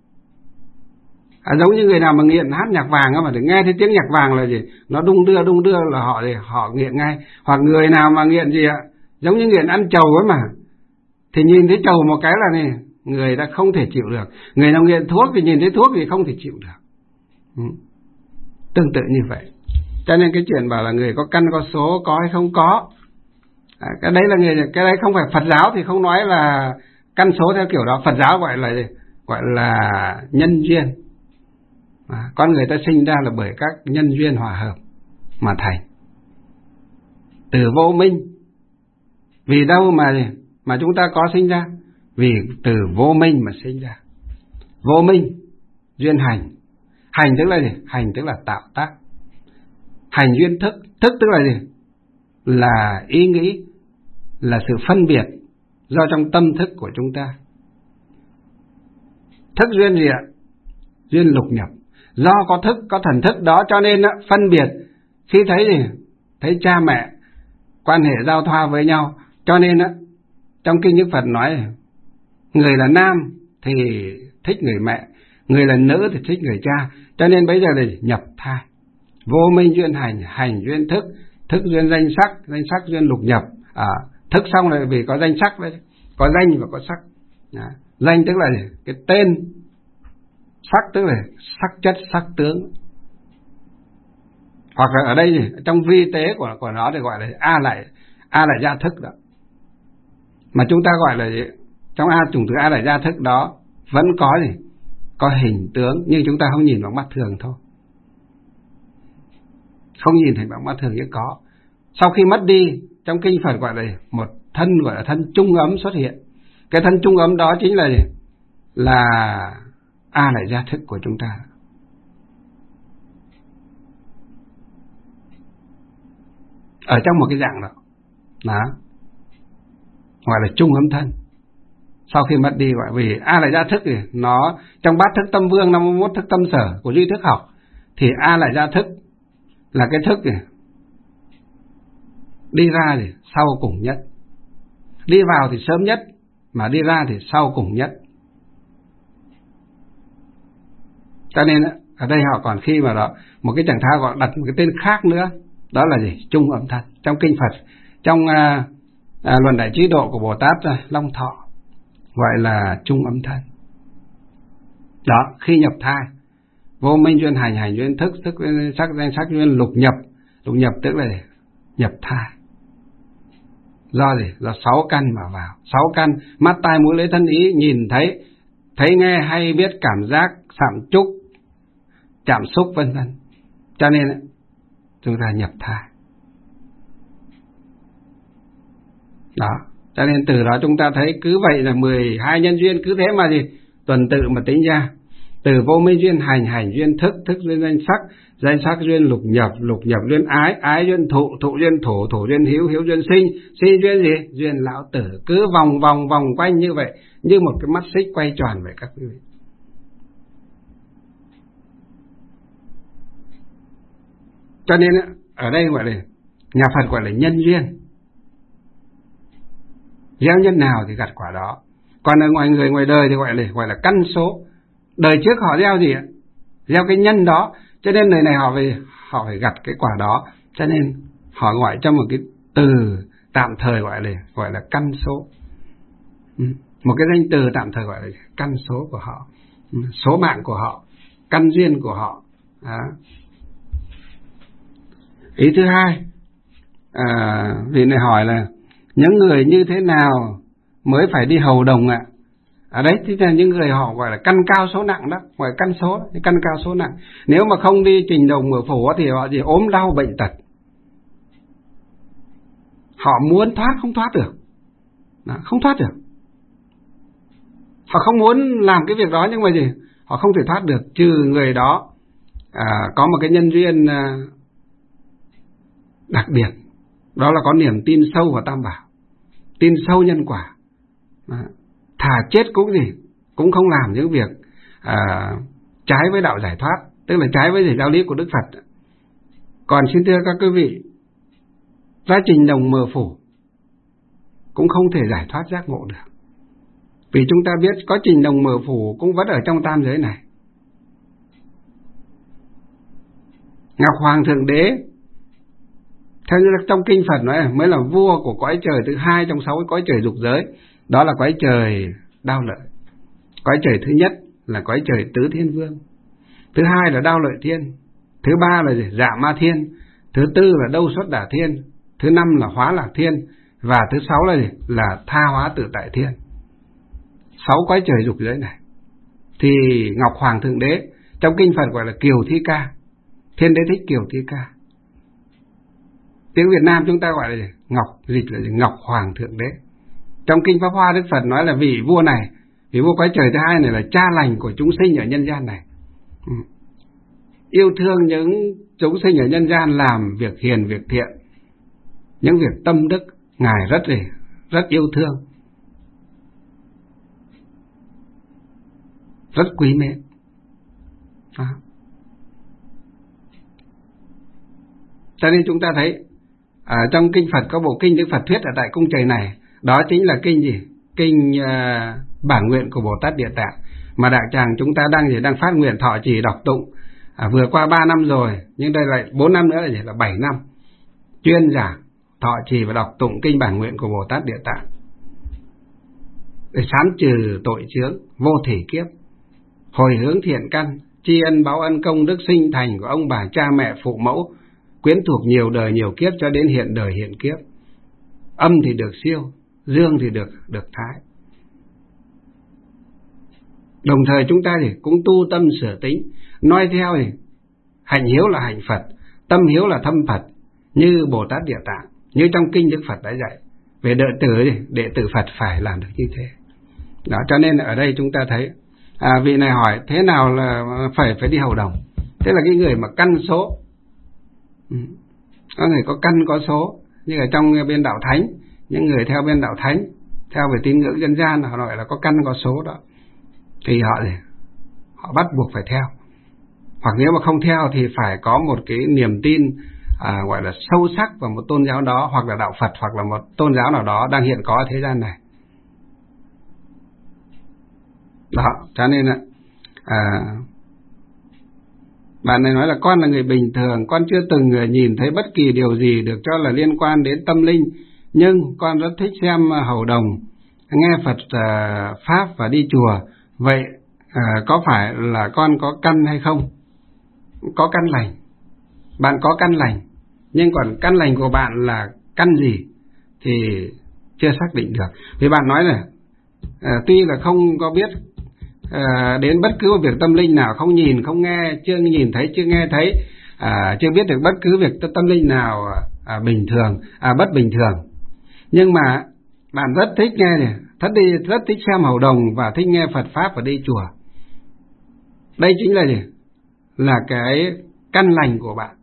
À, giống như người nào mà nghiện hát nhạc vàng á, mà để nghe thấy tiếng nhạc vàng là gì, nó đung đưa đung đưa là họ thì họ nghiện ngay. Hoặc người nào mà nghiện gì ạ, giống như nghiện ăn trầu ấy mà, thì nhìn thấy trầu một cái là này, người ta không thể chịu được. Người nào nghiện thuốc thì nhìn thấy thuốc thì không thể chịu được. Ừ. Tương tự như vậy. Cho nên cái chuyện bảo là người có căn có số có hay không có, à, cái đấy là người, cái đấy không phải Phật giáo thì không nói là căn số theo kiểu đó. Phật giáo gọi là gọi là nhân duyên. À, con người ta sinh ra là bởi các nhân duyên hòa hợp mà thành. Từ vô minh. Vì đâu mà mà chúng ta có sinh ra? Vì từ vô minh mà sinh ra. Vô minh, duyên hành. Hành tức là gì? Hành tức là tạo tác. Hành duyên thức. Thức tức là gì? Là ý nghĩ, là sự phân biệt do trong tâm thức của chúng ta. Thức duyên gì ạ? Duyên lục nhập. Do có thức, có thần thức đó cho nên đó, phân biệt. Khi thấy gì? Thấy cha mẹ quan hệ giao thoa với nhau, cho nên đó, trong kinh Đức Phật nói người là nam thì thích người mẹ, người là nữ thì thích người cha. Cho nên bây giờ là nhập thai. Vô minh duyên hành, hành duyên thức, thức duyên danh sắc, danh sắc duyên lục nhập. À, thức xong rồi vì có danh sắc đấy, có danh và có sắc. À, danh tức là gì? Cái tên, sắc tức là sắc chất, sắc tướng. Hoặc là ở đây gì? Trong vi tế của của nó thì gọi là a lại a lại gia thức đó. Mà chúng ta gọi là gì? Trong a chủng từ a lại gia thức đó vẫn có gì? Có hình tướng, nhưng chúng ta không nhìn bằng mắt thường thôi. Không nhìn thấy bằng mắt thường chứ có. Sau khi mất đi, trong kinh Phật gọi là một thân gọi là thân trung ấm xuất hiện. Cái thân trung ấm đó chính là gì? Là a lại gia thức của chúng ta. Ở trong một cái dạng đó, đó gọi là trung ấm thân. Sau khi mất đi gọi vì a lại gia thức thì nó trong bát thức tâm vương năm mươi mốt thức tâm sở của duy thức học thì a lại gia thức là cái thức này, đi ra thì sau cùng nhất, đi vào thì sớm nhất mà đi ra thì sau cùng nhất. Cho nên ở đây họ còn khi mà đó một cái trạng thái gọi đặt một cái tên khác nữa, đó là gì? Trung âm thân. Trong kinh Phật, trong à, à, luận đại trí độ của Bồ Tát Long Thọ gọi là trung âm thân. Đó, khi nhập thai, vô minh duyên hành, hành duyên thức, thức duyên sắc, danh sắc duyên lục nhập. Lục nhập tức là nhập thai. Do gì? Do sáu căn mà vào. Sáu căn, mắt tai mũi lưỡi thân ý, nhìn thấy, thấy nghe hay biết cảm giác, sạm trúc, chạm xúc vân vân. Cho nên chúng ta nhập thai. Đó, cho nên từ đó chúng ta thấy cứ vậy là mười hai nhân duyên cứ thế mà gì? Tuần tự mà tính ra. Từ vô minh duyên hành, hành duyên thức, thức duyên danh sắc, danh sắc duyên lục nhập, lục nhập duyên ái, ái duyên thụ, thụ duyên thổ, thổ duyên hiếu, hiếu duyên sinh, sinh duyên gì? Duyên lão tử. Cứ vòng vòng vòng quanh như vậy, như một cái mắt xích quay tròn vậy các quý vị. Cho nên ở đây gọi là nhà Phật gọi là nhân duyên. Gieo nhân nào thì gặt quả đó. Còn ở ngoài người ngoài đời thì gọi là gọi là căn số. Đời trước họ gieo gì ạ? Gieo cái nhân đó, cho nên đời này họ phải họ phải gặt cái quả đó. Cho nên họ gọi cho một cái từ tạm thời gọi là gọi là căn số. Một cái danh từ tạm thời gọi là căn số của họ, số mạng của họ, căn duyên của họ. Đó. Ý thứ hai, à, vị này hỏi là những người như thế nào mới phải đi hầu đồng ạ? Ở đấy thì là những người họ gọi là căn cao số nặng đó, gọi là căn số, căn cao số nặng. Nếu mà không đi trình đồng mở phủ thì họ gì ốm đau bệnh tật. Họ muốn thoát không thoát được, đó, không thoát được. Họ không muốn làm cái việc đó nhưng mà gì họ không thể thoát được, trừ người đó à, có một cái nhân duyên à, đặc biệt, đó là có niềm tin sâu vào Tam Bảo, tin sâu nhân quả, à, thà chết cũng gì cũng không làm những việc à, trái với đạo giải thoát tức là trái với giáo lý của Đức Phật. Còn xin thưa các quý vị, giá trình đồng mờ phủ cũng không thể giải thoát giác ngộ được. Vì chúng ta biết có trình đồng mờ phủ cũng vẫn ở trong tam giới này. Ngọc Hoàng Thượng Đế, theo như trong kinh Phật nói, mới là vua của cõi trời thứ hai trong sáu cái cõi trời dục giới. Đó là cõi trời Đao Lợi. Cõi trời thứ nhất là cõi trời Tứ Thiên Vương. Thứ hai là Đao Lợi Thiên. Thứ ba là gì? Dạ Ma Thiên. Thứ tư là Đâu Xuất Đả Thiên. Thứ năm là Hóa Lạc Thiên. Và thứ sáu là gì? Là Tha Hóa Tự Tại Thiên. Sáu cõi trời dục giới này thì Ngọc Hoàng Thượng Đế trong kinh Phật gọi là Kiều Thi Ca. Thiên Đế Thích Kiều Thi Ca. Tiếng Việt Nam chúng ta gọi là gì? Ngọc, dịch là gì? Ngọc Hoàng Thượng Đế. Trong kinh Pháp Hoa Đức Phật nói là vị vua này, vị vua cõi trời thứ hai này là cha lành của chúng sinh ở nhân gian này. Ừ. Yêu thương những chúng sinh ở nhân gian làm việc hiền, việc thiện, những việc tâm đức, Ngài rất gì, rất yêu thương, rất quý mến. Đó. Cho nên chúng ta thấy ở trong kinh Phật có bộ kinh Đức Phật thuyết ở tại cung trời này, đó chính là kinh gì? Kinh uh, bản nguyện của Bồ Tát Địa Tạng, mà đại tràng chúng ta đang gì đang phát nguyện thọ trì đọc tụng. À, vừa qua ba năm rồi, nhưng đây lại bốn năm nữa là gì? Là bảy năm chuyên giảng thọ trì và đọc tụng kinh bản nguyện của Bồ Tát Địa Tạng để sám trừ tội chướng vô thỉ kiếp, hồi hướng thiện căn, tri ân báo ân công đức sinh thành của ông bà cha mẹ phụ mẫu, quyến thuộc nhiều đời nhiều kiếp cho đến hiện đời hiện kiếp. Âm thì được siêu, dương thì được được thái. Đồng thời chúng ta thì cũng tu tâm sửa tính, nói theo thì hạnh hiếu là hạnh Phật, tâm hiếu là thâm Phật, như Bồ Tát Địa Tạng, như trong kinh Đức Phật đã dạy. Về đệ tử thì đệ tử Phật phải làm được như thế. Đó, cho nên ở đây chúng ta thấy à, vị này hỏi thế nào là phải phải đi hầu đồng. Thế là cái người mà căn số, ừ. có người có căn có số, như ở trong bên đạo thánh, những người theo bên đạo thánh, theo về tín ngưỡng dân gian họ nói là có căn có số đó, thì họ gì họ bắt buộc phải theo. Hoặc nếu mà không theo thì phải có một cái niềm tin à, gọi là sâu sắc vào một tôn giáo đó, hoặc là đạo Phật, hoặc là một tôn giáo nào đó đang hiện có ở thế gian này. Đó, cho nên là à, bạn này nói là con là người bình thường, con chưa từng nhìn thấy bất kỳ điều gì được cho là liên quan đến tâm linh, nhưng con rất thích xem hầu đồng, nghe Phật uh, Pháp và đi chùa. Vậy uh, có phải là con có căn hay không? Có căn lành. Bạn có căn lành, nhưng còn căn lành của bạn là căn gì thì chưa xác định được. Vì bạn nói là uh, tuy là không có biết À, đến bất cứ một việc tâm linh nào, không nhìn, không nghe, chưa nhìn thấy, chưa nghe thấy, à, chưa biết được bất cứ việc tâm linh nào à, bình thường, à, bất bình thường. Nhưng mà bạn rất thích nghe này, rất, đi, rất thích xem hầu đồng và thích nghe Phật Pháp và đi chùa. Đây chính là gì? Là cái căn lành của bạn.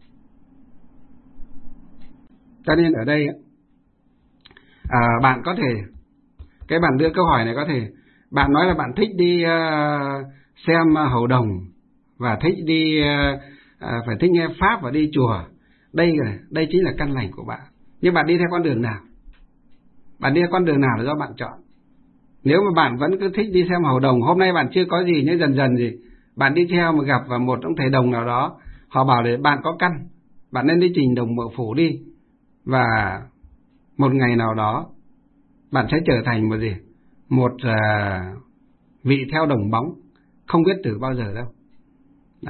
Cho nên ở đây à, bạn có thể, cái bạn đưa câu hỏi này có thể, bạn nói là bạn thích đi uh, xem hầu đồng và thích đi uh, uh, phải thích nghe Pháp và đi chùa. Đây đây chính là căn lành của bạn. Nhưng bạn đi theo con đường nào? Bạn đi theo con đường nào là do bạn chọn. Nếu mà bạn vẫn cứ thích đi xem hầu đồng, hôm nay bạn chưa có gì, nhưng dần dần gì bạn đi theo mà gặp vào một ông thầy đồng nào đó, họ bảo để bạn có căn, bạn nên đi trình đồng mợ phủ đi, và một ngày nào đó bạn sẽ trở thành một gì? Một uh, vị theo đồng bóng, không biết từ bao giờ đâu. Đó.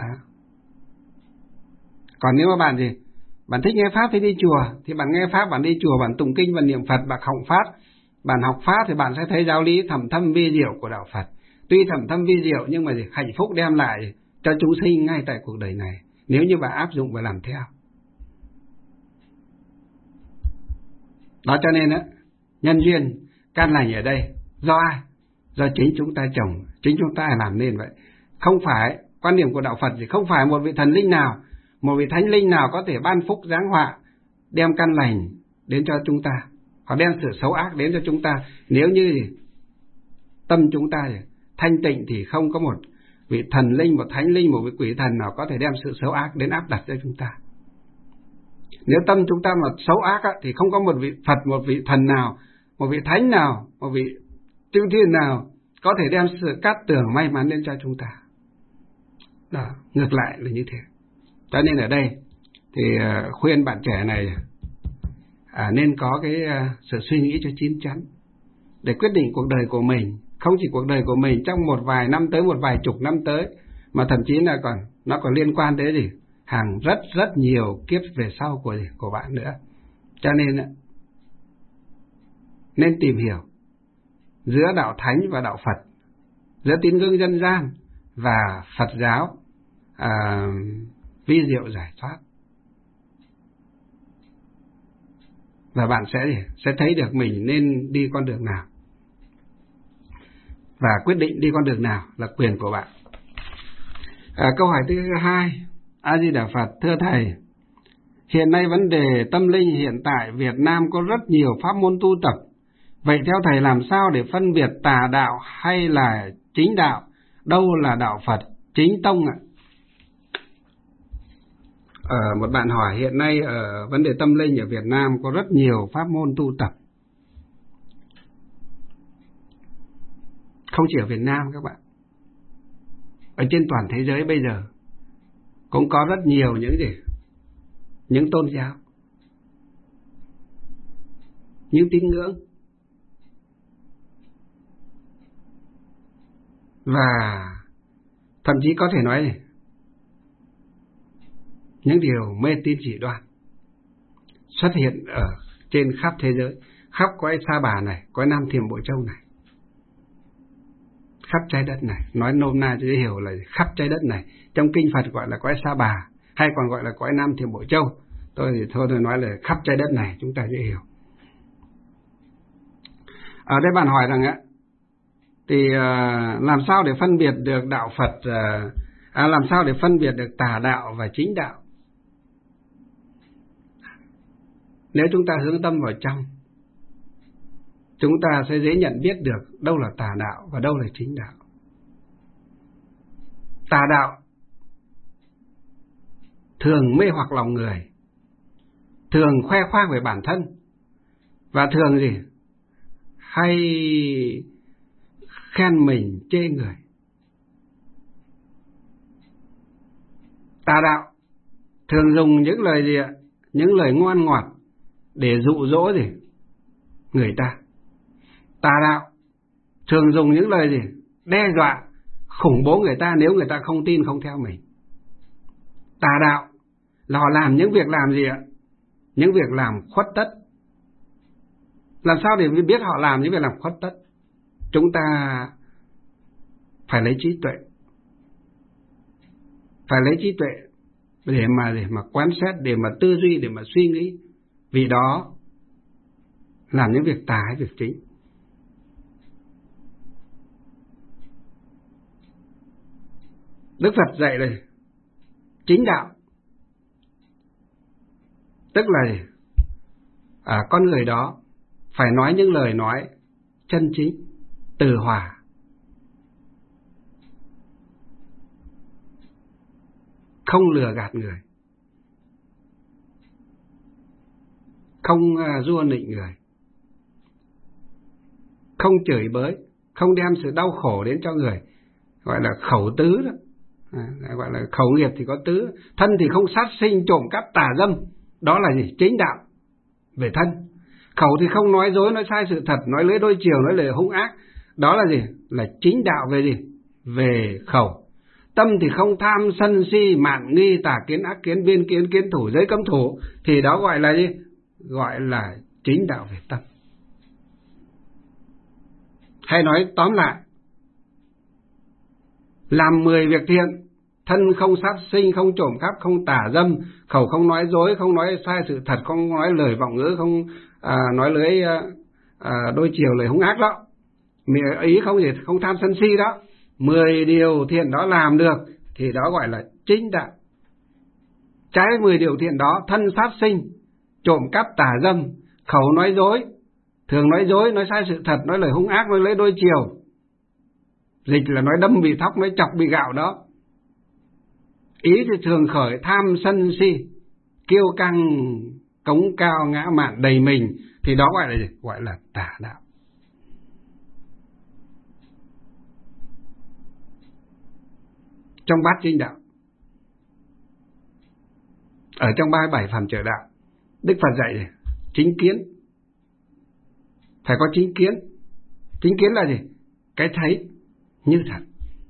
Còn nếu mà bạn gì, bạn thích nghe Pháp thì đi chùa, thì bạn nghe Pháp, bạn đi chùa, bạn tụng kinh, bạn niệm Phật, bạn học Pháp. Bạn học Pháp thì bạn sẽ thấy giáo lý thầm thâm vi diệu của đạo Phật. Tuy thầm thâm vi diệu nhưng mà gì, hạnh phúc đem lại cho chúng sinh ngay tại cuộc đời này, nếu như bạn áp dụng và làm theo. Đó, cho nên á, nhân duyên căn lành ở đây do ai? Do chính chúng ta trồng, chính chúng ta làm nên vậy. Không phải, quan điểm của đạo Phật thì không phải một vị thần linh nào, một vị thánh linh nào có thể ban phúc giáng họa, đem căn lành đến cho chúng ta, hoặc đem sự xấu ác đến cho chúng ta. Nếu như tâm chúng ta thanh tịnh thì không có một vị thần linh, một thánh linh, một vị quỷ thần nào có thể đem sự xấu ác đến áp đặt cho chúng ta. Nếu tâm chúng ta mà xấu ác á, thì không có một vị Phật, một vị thần nào, một vị thánh nào, một vị chư thiên nào có thể đem sự cát tường may mắn đến cho chúng ta. Đó, ngược lại là như thế. Cho nên ở đây thì uh, khuyên bạn trẻ này uh, nên có cái uh, sự suy nghĩ cho chín chắn để quyết định cuộc đời của mình. Không chỉ cuộc đời của mình trong một vài năm tới, một vài chục năm tới, mà thậm chí là còn nó còn liên quan tới gì? Hàng rất rất nhiều kiếp về sau của của bạn nữa. Cho nên nên tìm hiểu giữa đạo thánh và đạo Phật, giữa tín ngưỡng dân gian và Phật giáo à, vi diệu giải thoát. Và bạn sẽ sẽ thấy được mình nên đi con đường nào, và quyết định đi con đường nào là quyền của bạn. À, câu hỏi thứ hai, A Di Đà Phật, thưa thầy, hiện nay vấn đề tâm linh hiện tại Việt Nam có rất nhiều pháp môn tu tập. Vậy theo thầy làm sao để phân biệt tà đạo hay là chính đạo? Đâu là đạo Phật, chính tông ạ? À, một bạn hỏi hiện nay ở vấn đề tâm linh ở Việt Nam có rất nhiều pháp môn tu tập. Không chỉ ở Việt Nam các bạn, ở trên toàn thế giới bây giờ cũng có rất nhiều những gì, những tôn giáo, những tín ngưỡng, và thậm chí có thể nói này, những điều mê tín dị đoan xuất hiện ở trên khắp thế giới, khắp cõi Sa Bà này, cõi Nam Thiểm Bộ Châu này, khắp trái đất này. Nói nôm na cho dễ hiểu là khắp trái đất này. Trong kinh Phật gọi là cõi Sa Bà, hay còn gọi là cõi Nam Thiểm Bộ Châu. Tôi thì thôi tôi nói là khắp trái đất này, chúng ta dễ hiểu. Ở đây bạn hỏi rằng á, thì uh, làm sao để phân biệt được đạo Phật, uh, à, làm sao để phân biệt được tà đạo và chính đạo? Nếu chúng ta hướng tâm vào trong, chúng ta sẽ dễ nhận biết được đâu là tà đạo và đâu là chính đạo. Tà đạo thường mê hoặc lòng người, thường khoe khoang về bản thân, và thường gì? Hay khen mình chê người. Tà đạo thường dùng những lời gì ạ? Những lời ngoan ngọt để dụ dỗ gì? Người ta. Tà đạo thường dùng những lời gì? Đe dọa, khủng bố người ta nếu người ta không tin, không theo mình. Tà đạo là họ làm những việc làm gì ạ? Những việc làm khuất tất. Làm sao để biết họ làm những việc làm khuất tất? Chúng ta phải lấy trí tuệ, phải lấy trí tuệ để mà để mà quan sát, để mà tư duy, để mà suy nghĩ, vì đó làm những việc tà hay việc chính. Đức Phật dạy là chính đạo, tức là à, con người đó phải nói những lời nói chân chính, từ hòa, không lừa gạt người, không uh, rua nịnh người, không chửi bới, không đem sự đau khổ đến cho người, gọi là khẩu tứ đó. À, gọi là khẩu nghiệp thì có tứ. Thân thì không sát sinh, trộm cắp, tà dâm, đó là gì? Chính đạo về thân. Khẩu thì không nói dối, nói sai sự thật, nói lưỡi đôi chiều, nói lời hung ác, đó là gì? Là chính đạo về gì? Về khẩu. Tâm thì không tham sân si mạn nghi tà kiến ác kiến biên kiến kiến thủ giới cấm thủ, thì đó gọi là gì? Gọi là chính đạo về tâm. Hay nói tóm lại, làm mười việc thiện, thân không sát sinh, không trộm cắp, không tà dâm, khẩu không nói dối, không nói sai sự thật, không nói lời vọng ngữ, không à, nói lưỡi à, đôi chiều, lời hung ác đó, miệng ý không gì, không tham sân si đó. Mười điều thiện đó làm được thì đó gọi là chính đạo. Trái mười điều thiện đó, thân sát sinh, trộm cắp, tà dâm, khẩu nói dối, thường nói dối, nói sai sự thật, nói lời hung ác, nói lưỡi đôi chiều, Dịch là nói đâm bị thóc, nói chọc bị gạo đó. Ý thì thường khởi tham sân si, kiêu căng, cống cao, ngã mạn đầy mình, thì đó gọi là gì? Gọi là tà đạo. Trong bát chánh đạo, ở trong ba mươi bảy phẩm trợ đạo, Đức Phật dạy gì? Chính kiến. Phải có chính kiến. Chính kiến là gì? Cái thấy như thật.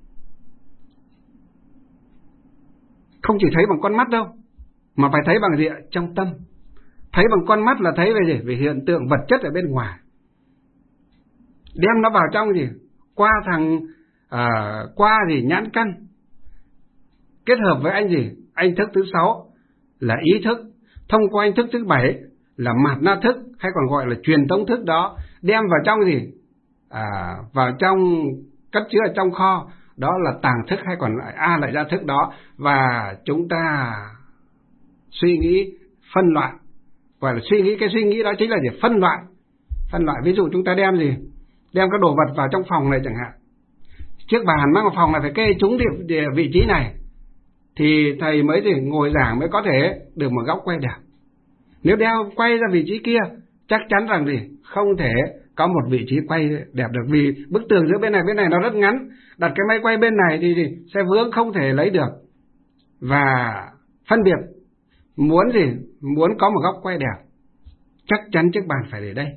Không chỉ thấy bằng con mắt đâu, mà phải thấy bằng gì ạ? Trong tâm. Thấy bằng con mắt là thấy về gì? Về hiện tượng vật chất ở bên ngoài. Đem nó vào trong gì? Qua thằng à, qua gì? Nhãn căn. Kết hợp với anh gì? Anh thức thứ sáu là ý thức. Thông qua anh thức thứ bảy là mạt na thức, hay còn gọi là truyền tống thức đó. Đem vào trong gì? À, vào trong, cất chứa ở trong kho. Đó là tàng thức, hay còn lại A lại ra thức đó. Và chúng ta suy nghĩ phân loại. Gọi là suy nghĩ, cái suy nghĩ đó chính là gì? Phân loại. Phân loại, ví dụ chúng ta đem gì? Đem các đồ vật vào trong phòng này chẳng hạn. Chiếc bàn mang vào phòng này phải kê chúng địa, vị trí này, thì thầy mới gì? Ngồi giảng mới có thể được một góc quay đẹp. Nếu đeo quay ra vị trí kia, chắc chắn rằng gì? Không thể có một vị trí quay đẹp được, vì bức tường giữa bên này bên này nó rất ngắn. Đặt cái máy quay bên này thì, thì sẽ vướng, không thể lấy được. Và phân biệt, muốn gì? Muốn có một góc quay đẹp, chắc chắn chiếc bàn phải để đây.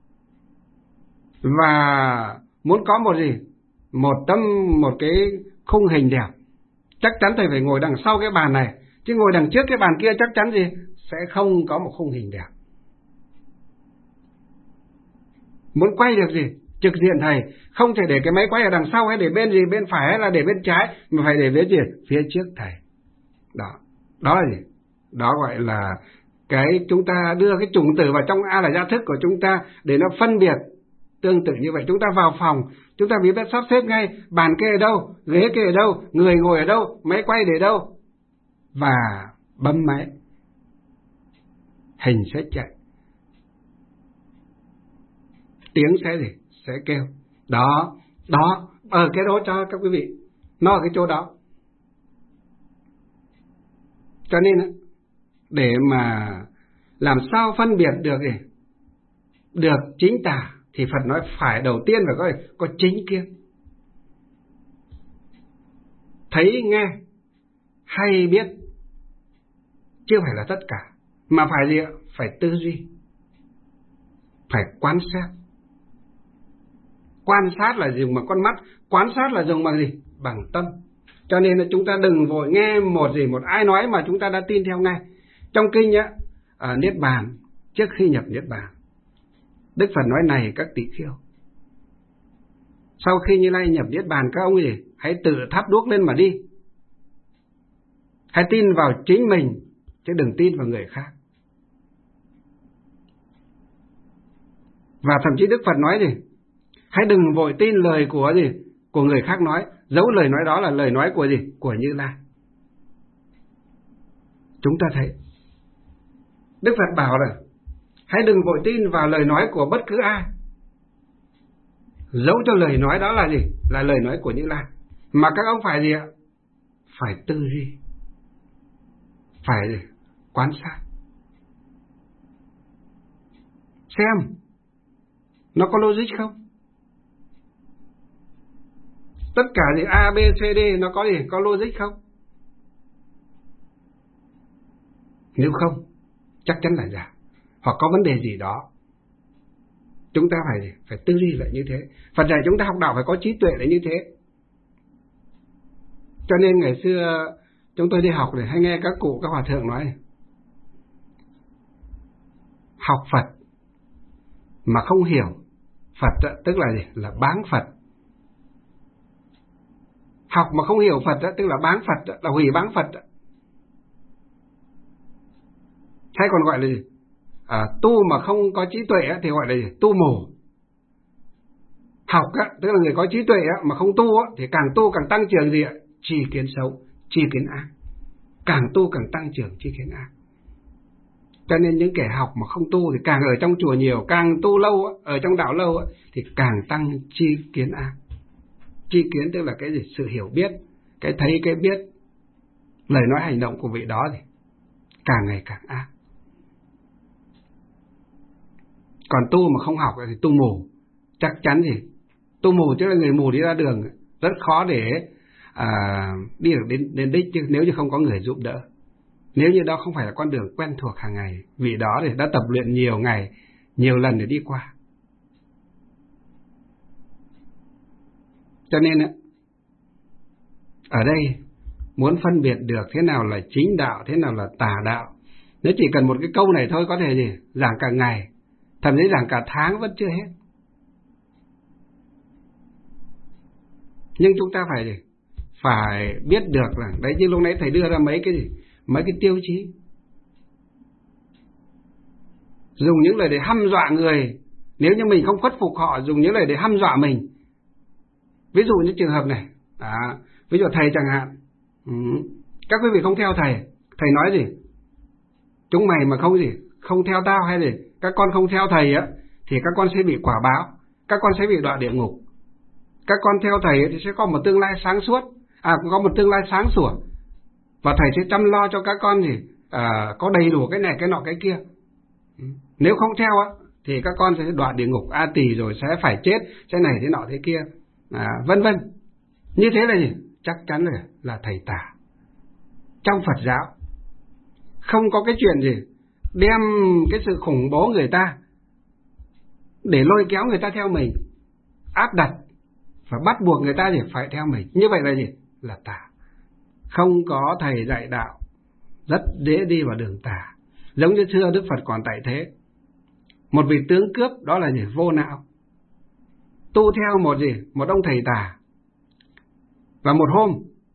Và muốn có một gì? Một tấm, một cái khung hình đẹp, chắc chắn thầy phải ngồi đằng sau cái bàn này. Chứ ngồi đằng trước cái bàn kia chắc chắn gì? Sẽ không có một khung hình đẹp. Muốn quay được gì? Trực diện thầy, không thể để cái máy quay ở đằng sau, hay để bên gì? Bên phải hay là để bên trái, mà phải để phía gì? Phía trước thầy. Đó, đó là gì? Đó gọi là cái chúng ta đưa cái chủng tử vào trong A là gia thức của chúng ta để nó phân biệt. Tương tự như vậy, chúng ta vào phòng, chúng ta biết sắp xếp ngay bàn kê ở đâu, ghế kê ở đâu, người ngồi ở đâu, máy quay để đâu, và bấm máy, hình sẽ chạy, tiếng sẽ gì? Sẽ kêu. Đó, đó, ở cái đó cho các quý vị, nó ở cái chỗ đó. Cho nên để mà làm sao phân biệt được gì? Được chính tà, thì Phật nói phải đầu tiên phải có, có chính kiến. Thấy, nghe, hay, biết, chưa phải là tất cả, mà phải gì ạ? Phải tư duy, phải quan sát. Quan sát là dùng bằng con mắt, quan sát là dùng bằng gì? Bằng tâm. Cho nên là chúng ta đừng vội nghe một gì, một ai nói mà chúng ta đã tin theo ngay. Trong kinh á, ở Niết Bàn, trước khi nhập Niết Bàn, Đức Phật nói này các tỳ kheo, sau khi Như Lai nhập Niết Bàn, các ông gì? Hãy tự thắp đuốc lên mà đi. Hãy tin vào chính mình, chứ đừng tin vào người khác. Và thậm chí Đức Phật nói gì? Hãy đừng vội tin lời của gì? Của người khác nói, dẫu lời nói đó là lời nói của gì? Của Như Lai. Chúng ta thấy Đức Phật bảo là hãy đừng vội tin vào lời nói của bất cứ ai, dẫu cho lời nói đó là gì? Là lời nói của Như Lai. Mà các ông phải gì ạ? Phải tư duy, phải gì? Quan sát, xem nó có logic không. Tất cả gì A, B, C, D nó có gì? Có logic không? Nếu không, chắc chắn là giả, hoặc có vấn đề gì đó. Chúng ta phải gì? Phải tư duy lại như thế. Phật dạy chúng ta học đạo phải có trí tuệ lại như thế. Cho nên ngày xưa chúng tôi đi học để hay nghe các cụ, các hòa thượng nói, học Phật mà không hiểu Phật tức là gì? Là báng Phật. Học mà không hiểu Phật tức là báng Phật, là hủy báng Phật. Hay còn gọi là gì? À, tu mà không có trí tuệ thì gọi là gì? Tu mù. Học á, tức là người có trí tuệ á, mà không tu á, thì càng tu càng tăng trưởng gì ạ? Tri kiến xấu, tri kiến ác. Càng tu càng tăng trưởng tri kiến ác. Cho nên những kẻ học mà không tu thì càng ở trong chùa nhiều, càng tu lâu á, ở trong đạo lâu á, thì càng tăng tri kiến ác. Tri kiến tức là cái gì? Sự hiểu biết, cái thấy, cái biết. Lời nói hành động của vị đó thì càng ngày càng ác. Còn tu mà không học thì tu mù. Chắc chắn gì? Tu mù chứ là người mù đi ra đường rất khó để à, đi được đến, đến đích chứ, nếu như không có người giúp đỡ. Nếu như đó không phải là con đường quen thuộc hàng ngày, vị đó thì đã tập luyện nhiều ngày, nhiều lần để đi qua. Cho nên ở đây muốn phân biệt được thế nào là chính đạo, thế nào là tà đạo, nếu chỉ cần một cái câu này thôi có thể gì giảng cả ngày, thậm chí giảng cả tháng vẫn chưa hết. Nhưng chúng ta phải gì? Phải biết được là đấy, như lúc nãy thầy đưa ra mấy cái gì? Mấy cái tiêu chí. Dùng những lời để hăm dọa người, nếu như mình không khuất phục họ, dùng những lời để hăm dọa mình. Ví dụ như trường hợp này, à, ví dụ thầy chẳng hạn, ừ, các quý vị không theo thầy, thầy nói gì? Chúng mày mà không gì, không theo tao hay gì, các con không theo thầy á, thì các con sẽ bị quả báo, các con sẽ bị đọa địa ngục. Các con theo thầy thì sẽ có một tương lai sáng suốt, à, có một tương lai sáng sủa, và thầy sẽ chăm lo cho các con gì, à, có đầy đủ cái này, cái nọ, cái kia. Nếu không theo á, thì các con sẽ đọa địa ngục A Tỳ rồi sẽ phải chết, sẽ này thế nọ thế kia, à, vân vân. Như thế là gì? Chắc chắn là, là thầy tà. Trong Phật giáo không có cái chuyện gì đem cái sự khủng bố người ta để lôi kéo người ta theo mình, áp đặt và bắt buộc người ta thì phải theo mình. Như vậy là gì? Là tà. Không có thầy dạy đạo rất dễ đi vào đường tà. Giống như xưa Đức Phật còn tại thế, một vị tướng cướp, đó là gì? Vô não. Tu theo một gì? Một ông thầy tà. Và một hôm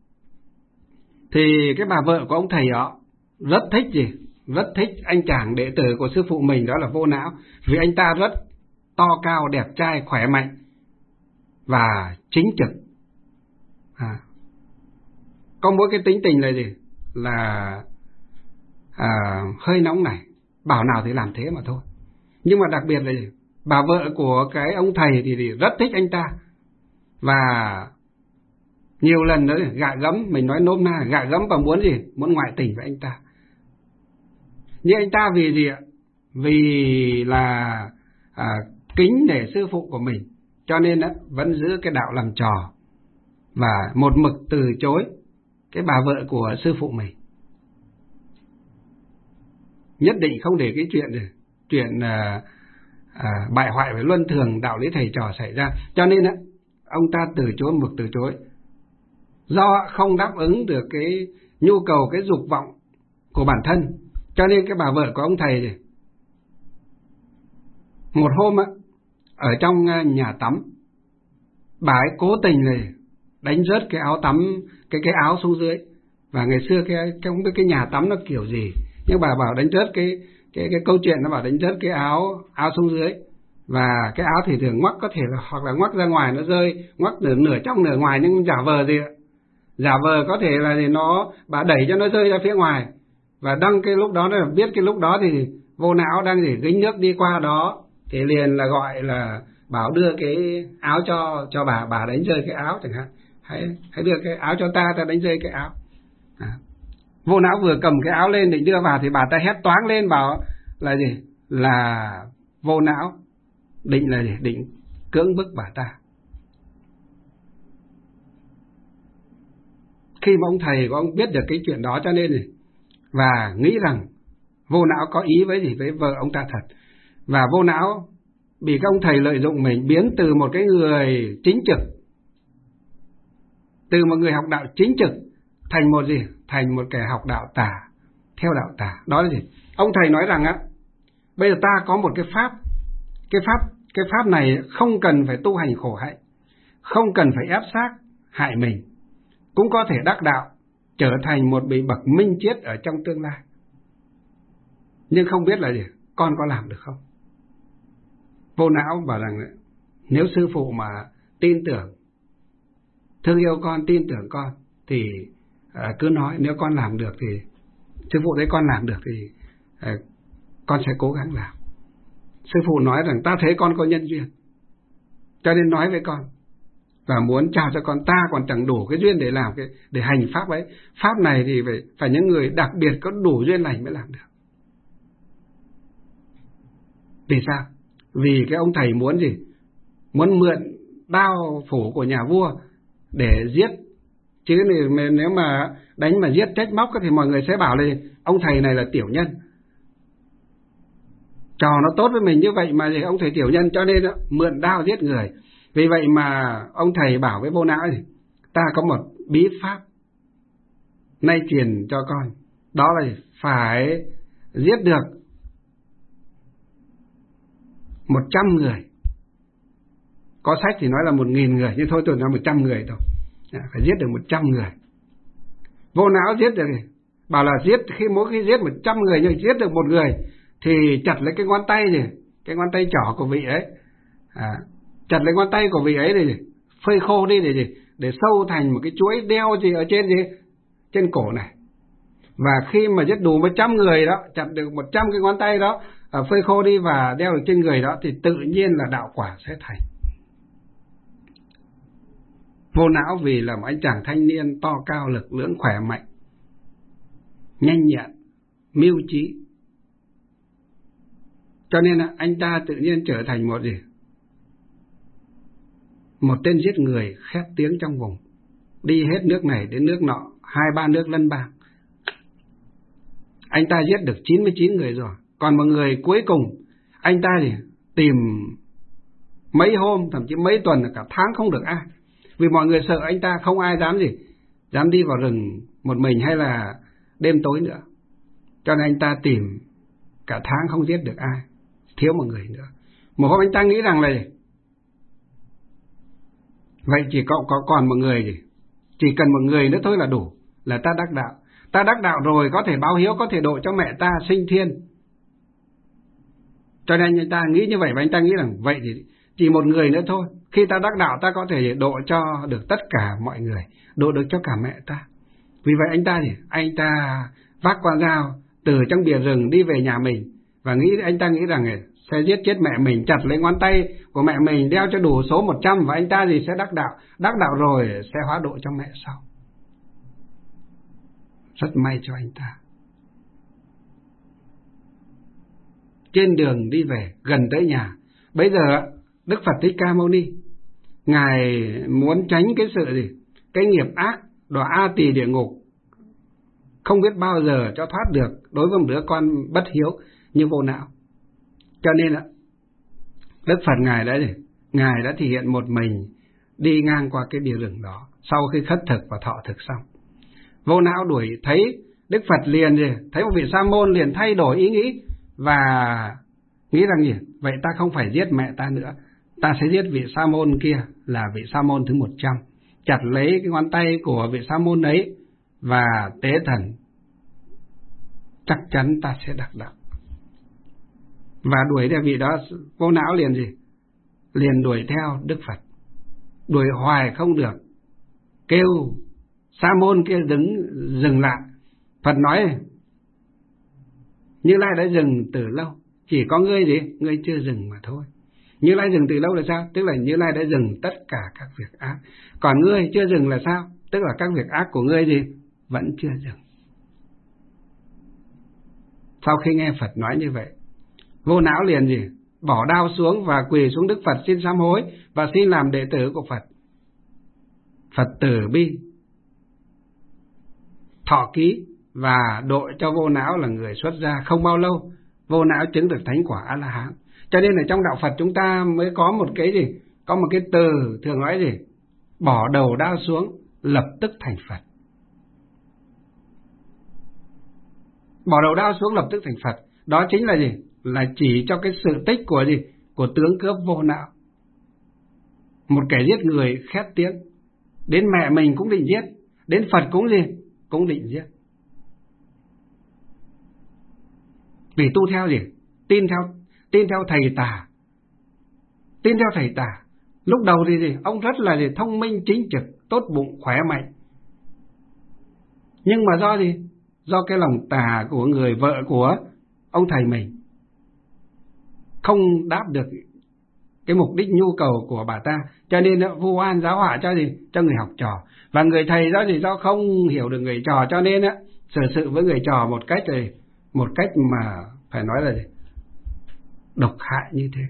thì cái bà vợ của ông thầy đó rất thích gì? Rất thích anh chàng đệ tử của sư phụ mình, đó là Vô Não. Vì anh ta rất to cao, đẹp trai, khỏe mạnh và chính trực. À, có mỗi cái tính tình là gì? Là à, hơi nóng này, bảo nào thì làm thế mà thôi. Nhưng mà đặc biệt là gì? Bà vợ của cái ông thầy thì, thì rất thích anh ta, và nhiều lần nữa gạ gẫm, mình nói nôm na, gạ gẫm và muốn gì? Muốn ngoại tình với anh ta. Nhưng anh ta vì gì ạ? Vì là à, kính nể sư phụ của mình, cho nên á, vẫn giữ cái đạo làm trò và một mực từ chối cái bà vợ của sư phụ mình. Nhất định không để cái chuyện này, chuyện à, à, bại hoại với luân thường đạo lý thầy trò xảy ra. Cho nên á, ông ta từ chối, mực từ chối, do không đáp ứng được cái nhu cầu, cái dục vọng của bản thân. Cho nên cái bà vợ của ông thầy này, một hôm á, ở trong nhà tắm, bà ấy cố tình này đánh rớt cái áo tắm, cái cái áo xuống dưới. Và ngày xưa cái cái không biết cái nhà tắm nó kiểu gì, nhưng bà bảo đánh rớt cái cái cái câu chuyện nó bảo đánh rớt cái áo áo xuống dưới. Và cái áo thì thường ngoắc, có thể là hoặc là ngoắc ra ngoài nó rơi, ngoắc nửa nửa trong nửa ngoài, nhưng giả vờ gì ạ? Giả vờ có thể là thì nó bà đẩy cho nó rơi ra phía ngoài. Và đăng cái lúc đó là biết cái lúc đó thì Vô Não đang gì gánh nước đi qua đó, thì liền là gọi là bảo đưa cái áo cho cho bà, bà đánh rơi cái áo chẳng hạn, hãy hãy đưa cái áo cho ta, ta đánh rơi cái áo. À. Vô Não vừa cầm cái áo lên định đưa vào thì bà ta hét toáng lên bảo là gì? Là Vô Não định là gì? Định cưỡng bức bà ta. Khi mà ông thầy của ông biết được cái chuyện đó, cho nên này, và nghĩ rằng Vô Não có ý với gì với vợ ông ta thật, và Vô Não bị các ông thầy lợi dụng mình, biến từ một cái người chính trực, từ một người học đạo chính trực thành một gì? Thành một kẻ học đạo tà, theo đạo tà. Đó là gì? Ông thầy nói rằng á, bây giờ ta có một cái pháp, cái pháp cái pháp này không cần phải tu hành khổ hạnh, không cần phải ép xác hại mình, cũng có thể đắc đạo, trở thành một vị bậc minh triết ở trong tương lai. Nhưng không biết là gì? Con có làm được không? Vô Não bảo rằng nếu sư phụ mà tin tưởng, thương yêu con, tin tưởng con thì à, cứ nói, nếu con làm được thì sư phụ thấy con làm được thì à, con sẽ cố gắng làm. Sư phụ nói rằng ta thấy con có nhân duyên, cho nên nói với con, và muốn trao cho con, ta còn chẳng đủ cái duyên để làm cái để hành pháp ấy. Pháp này thì phải phải những người đặc biệt có đủ duyên lành mới làm được. Vì sao? Vì cái ông thầy muốn gì? Muốn mượn đao phủ của nhà vua để giết. Chứ nếu mà đánh mà giết trách móc thì mọi người sẽ bảo là ông thầy này là tiểu nhân. Trò nó tốt với mình như vậy mà thì ông thầy tiểu nhân, cho nên đó, mượn đao giết người. Vì vậy mà ông thầy bảo với Vô Não thì ta có một bí pháp nay truyền cho con, đó là phải giết được một trăm người. Có sách thì nói là một nghìn người, nhưng thôi tôi nói một trăm người thôi. Phải giết được một trăm người. Vô Não giết được, bảo là giết khi mỗi khi giết một trăm người, nhưng giết được một người thì chặt lấy cái ngón tay gì, cái ngón tay trỏ của vị ấy, à, chặt lấy ngón tay của vị ấy để phơi khô đi để gì, để sâu thành một cái chuỗi đeo gì ở trên gì, trên cổ này. Và khi mà giết đủ một trăm người đó, chặt được một trăm cái ngón tay đó, à, phơi khô đi và đeo được trên người đó, thì tự nhiên là đạo quả sẽ thành. Vô Não vì là một anh chàng thanh niên to cao, lực lưỡng, khỏe mạnh, nhanh nhẹn, mưu trí, cho nên là anh ta tự nhiên trở thành một gì? Một tên giết người khét tiếng trong vùng, đi hết nước này đến nước nọ, hai ba nước lân bang. Anh ta giết được chín mươi chín người rồi, còn một người cuối cùng anh ta thì tìm mấy hôm, thậm chí mấy tuần, cả tháng không được ai. Vì mọi người sợ anh ta, không ai dám gì, dám đi vào rừng một mình hay là đêm tối nữa. Cho nên anh ta tìm cả tháng không giết được ai, thiếu một người nữa. Một hôm anh ta nghĩ rằng là vậy chỉ có, có còn một người gì, chỉ cần một người nữa thôi là đủ, là ta đắc đạo. Ta đắc đạo rồi có thể báo hiếu, có thể độ cho mẹ ta sinh thiên. Cho nên anh ta nghĩ như vậy, và anh ta nghĩ rằng vậy thì chỉ một người nữa thôi, khi ta đắc đạo ta có thể độ cho được tất cả mọi người, độ được cho cả mẹ ta. Vì vậy anh ta thì anh ta vác con dao từ trong bìa rừng đi về nhà mình, và nghĩ anh ta nghĩ rằng sẽ giết chết mẹ mình, chặt lấy ngón tay của mẹ mình, đeo cho đủ số một trăm, và anh ta gì sẽ đắc đạo. Đắc đạo rồi sẽ hóa độ cho mẹ sau. Rất may cho anh ta. Trên đường đi về, gần tới nhà, bây giờ Đức Phật Thích Ca Mâu Ni, Ngài muốn tránh cái sự gì, cái nghiệp ác đọa A Tỳ địa ngục, không biết bao giờ cho thoát được đối với một đứa con bất hiếu như Vô Não. Cho nên là Đức Phật Ngài đã gì, Ngài đã thể hiện một mình đi ngang qua cái bìa rừng đó, sau khi khất thực và thọ thực xong. Vô Não đuổi thấy Đức Phật liền gì, thấy một vị sa môn liền thay đổi ý nghĩ và nghĩ rằng gì, vậy ta không phải giết mẹ ta nữa, ta sẽ giết vị sa môn kia, là vị sa môn thứ một trăm, chặt lấy cái ngón tay của vị sa môn ấy và tế thần, chắc chắn ta sẽ đắc đạo. Và đuổi theo vị đó, Vô Não liền gì, liền đuổi theo Đức Phật, đuổi hoài không được, kêu sa môn kia đứng dừng lại. Phật nói Như Lai đã dừng từ lâu, chỉ có ngươi gì, ngươi chưa dừng mà thôi. Như Lai dừng từ lâu là sao? Tức là Như Lai đã dừng tất cả các việc ác. Còn ngươi chưa dừng là sao? Tức là các việc ác của ngươi gì vẫn chưa dừng. Sau khi nghe Phật nói như vậy, Vô Não liền gì, bỏ đao xuống và quỳ xuống Đức Phật xin sám hối và xin làm đệ tử của Phật. Phật từ bi, thọ ký và độ cho Vô Não là người xuất gia. Không bao lâu Vô Não chứng được thánh quả A La Hán. Cho nên là trong đạo Phật chúng ta mới có một cái gì, có một cái từ thường nói gì, bỏ đầu đao xuống lập tức thành Phật. Bỏ đầu đao xuống lập tức thành Phật, đó chính là gì, là chỉ cho cái sự tích của gì, của tướng cướp Vô Não, một kẻ giết người khét tiếng, đến mẹ mình cũng định giết, đến Phật cũng gì, cũng định giết. Vì tu theo gì, tin theo tin theo thầy tà, tin theo thầy tà. Lúc đầu thì gì, ông rất là gì, thông minh, chính trực, tốt bụng, khỏe mạnh. Nhưng mà do gì, do cái lòng tà của người vợ của ông thầy mình không đáp được cái mục đích nhu cầu của bà ta. Cho nên vu oan giáo họa cho gì? Cho người học trò. Và người thầy đó thì do không hiểu được người trò, cho nên á xử sự với người trò một cách gì? Một cách mà phải nói là gì? Độc hại như thế.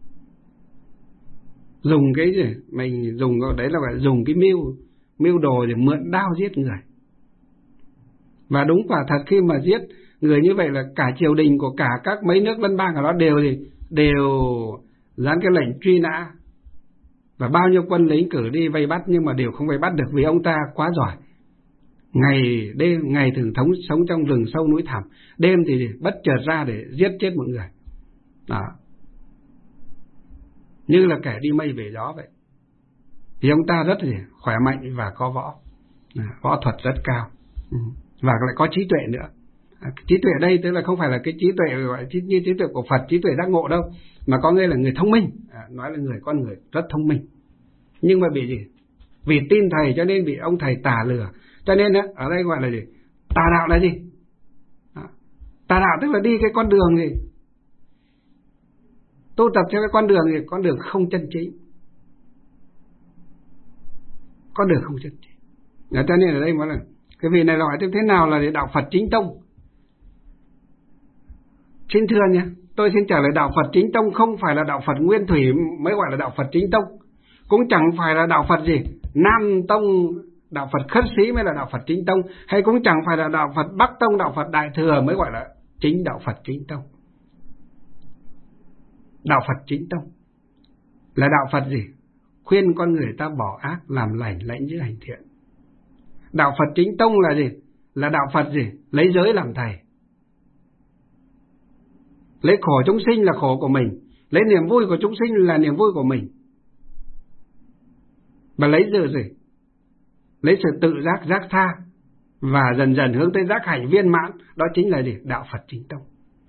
Dùng cái gì? Mình dùng đấy là phải dùng cái mưu mưu đồ để mượn đao giết người. Và đúng quả thật khi mà giết người như vậy là cả triều đình của cả các mấy nước lân bang ở đó đều gì? Đều dán cái lệnh truy nã. Và bao nhiêu quân lính cử đi vây bắt nhưng mà đều không vây bắt được vì ông ta quá giỏi. Ngày đêm, ngày thường thống sống trong rừng sâu núi thẳm, đêm thì bất chợt ra để giết chết mọi người. Đó. Như là kẻ đi mây về gió vậy. Thì ông ta rất là khỏe mạnh và có võ, võ thuật rất cao, và lại có trí tuệ nữa. Trí tuệ đây tức là không phải là cái trí tuệ gọi trí, như trí tuệ của Phật, trí tuệ giác ngộ đâu, mà có nghĩa là người thông minh, à, nói là người con người rất thông minh. Nhưng mà bị gì? Vì tin thầy cho nên bị ông thầy tà lừa. Cho nên á, ở đây gọi là gì? Tà đạo là gì? À, tà đạo tức là đi cái con đường gì? Tu tập theo cái con đường gì? Con đường không chân chính. Con đường không chân chính. À, cho nên ở đây mới là cái vị này hỏi thế nào là đạo Phật chính tông? Xin thưa nhé, tôi xin trả lời đạo Phật chính tông không phải là đạo Phật nguyên thủy mới gọi là đạo Phật chính tông. Cũng chẳng phải là đạo Phật gì Nam tông, đạo Phật khất sĩ mới là đạo Phật chính tông. Hay cũng chẳng phải là đạo Phật Bắc tông, đạo Phật Đại Thừa mới gọi là chính đạo Phật chính tông. Đạo Phật chính tông là đạo Phật gì? Khuyên con người ta bỏ ác, làm lành, lãnh giữ hành thiện. Đạo Phật chính tông là gì? Là đạo Phật gì? Lấy giới làm thầy. Lấy khổ chúng sinh là khổ của mình, lấy niềm vui của chúng sinh là niềm vui của mình. Và lấy sự gì? Lấy sự tự giác, giác tha, và dần dần hướng tới giác hạnh viên mãn. Đó chính là gì? Đạo Phật chính tông.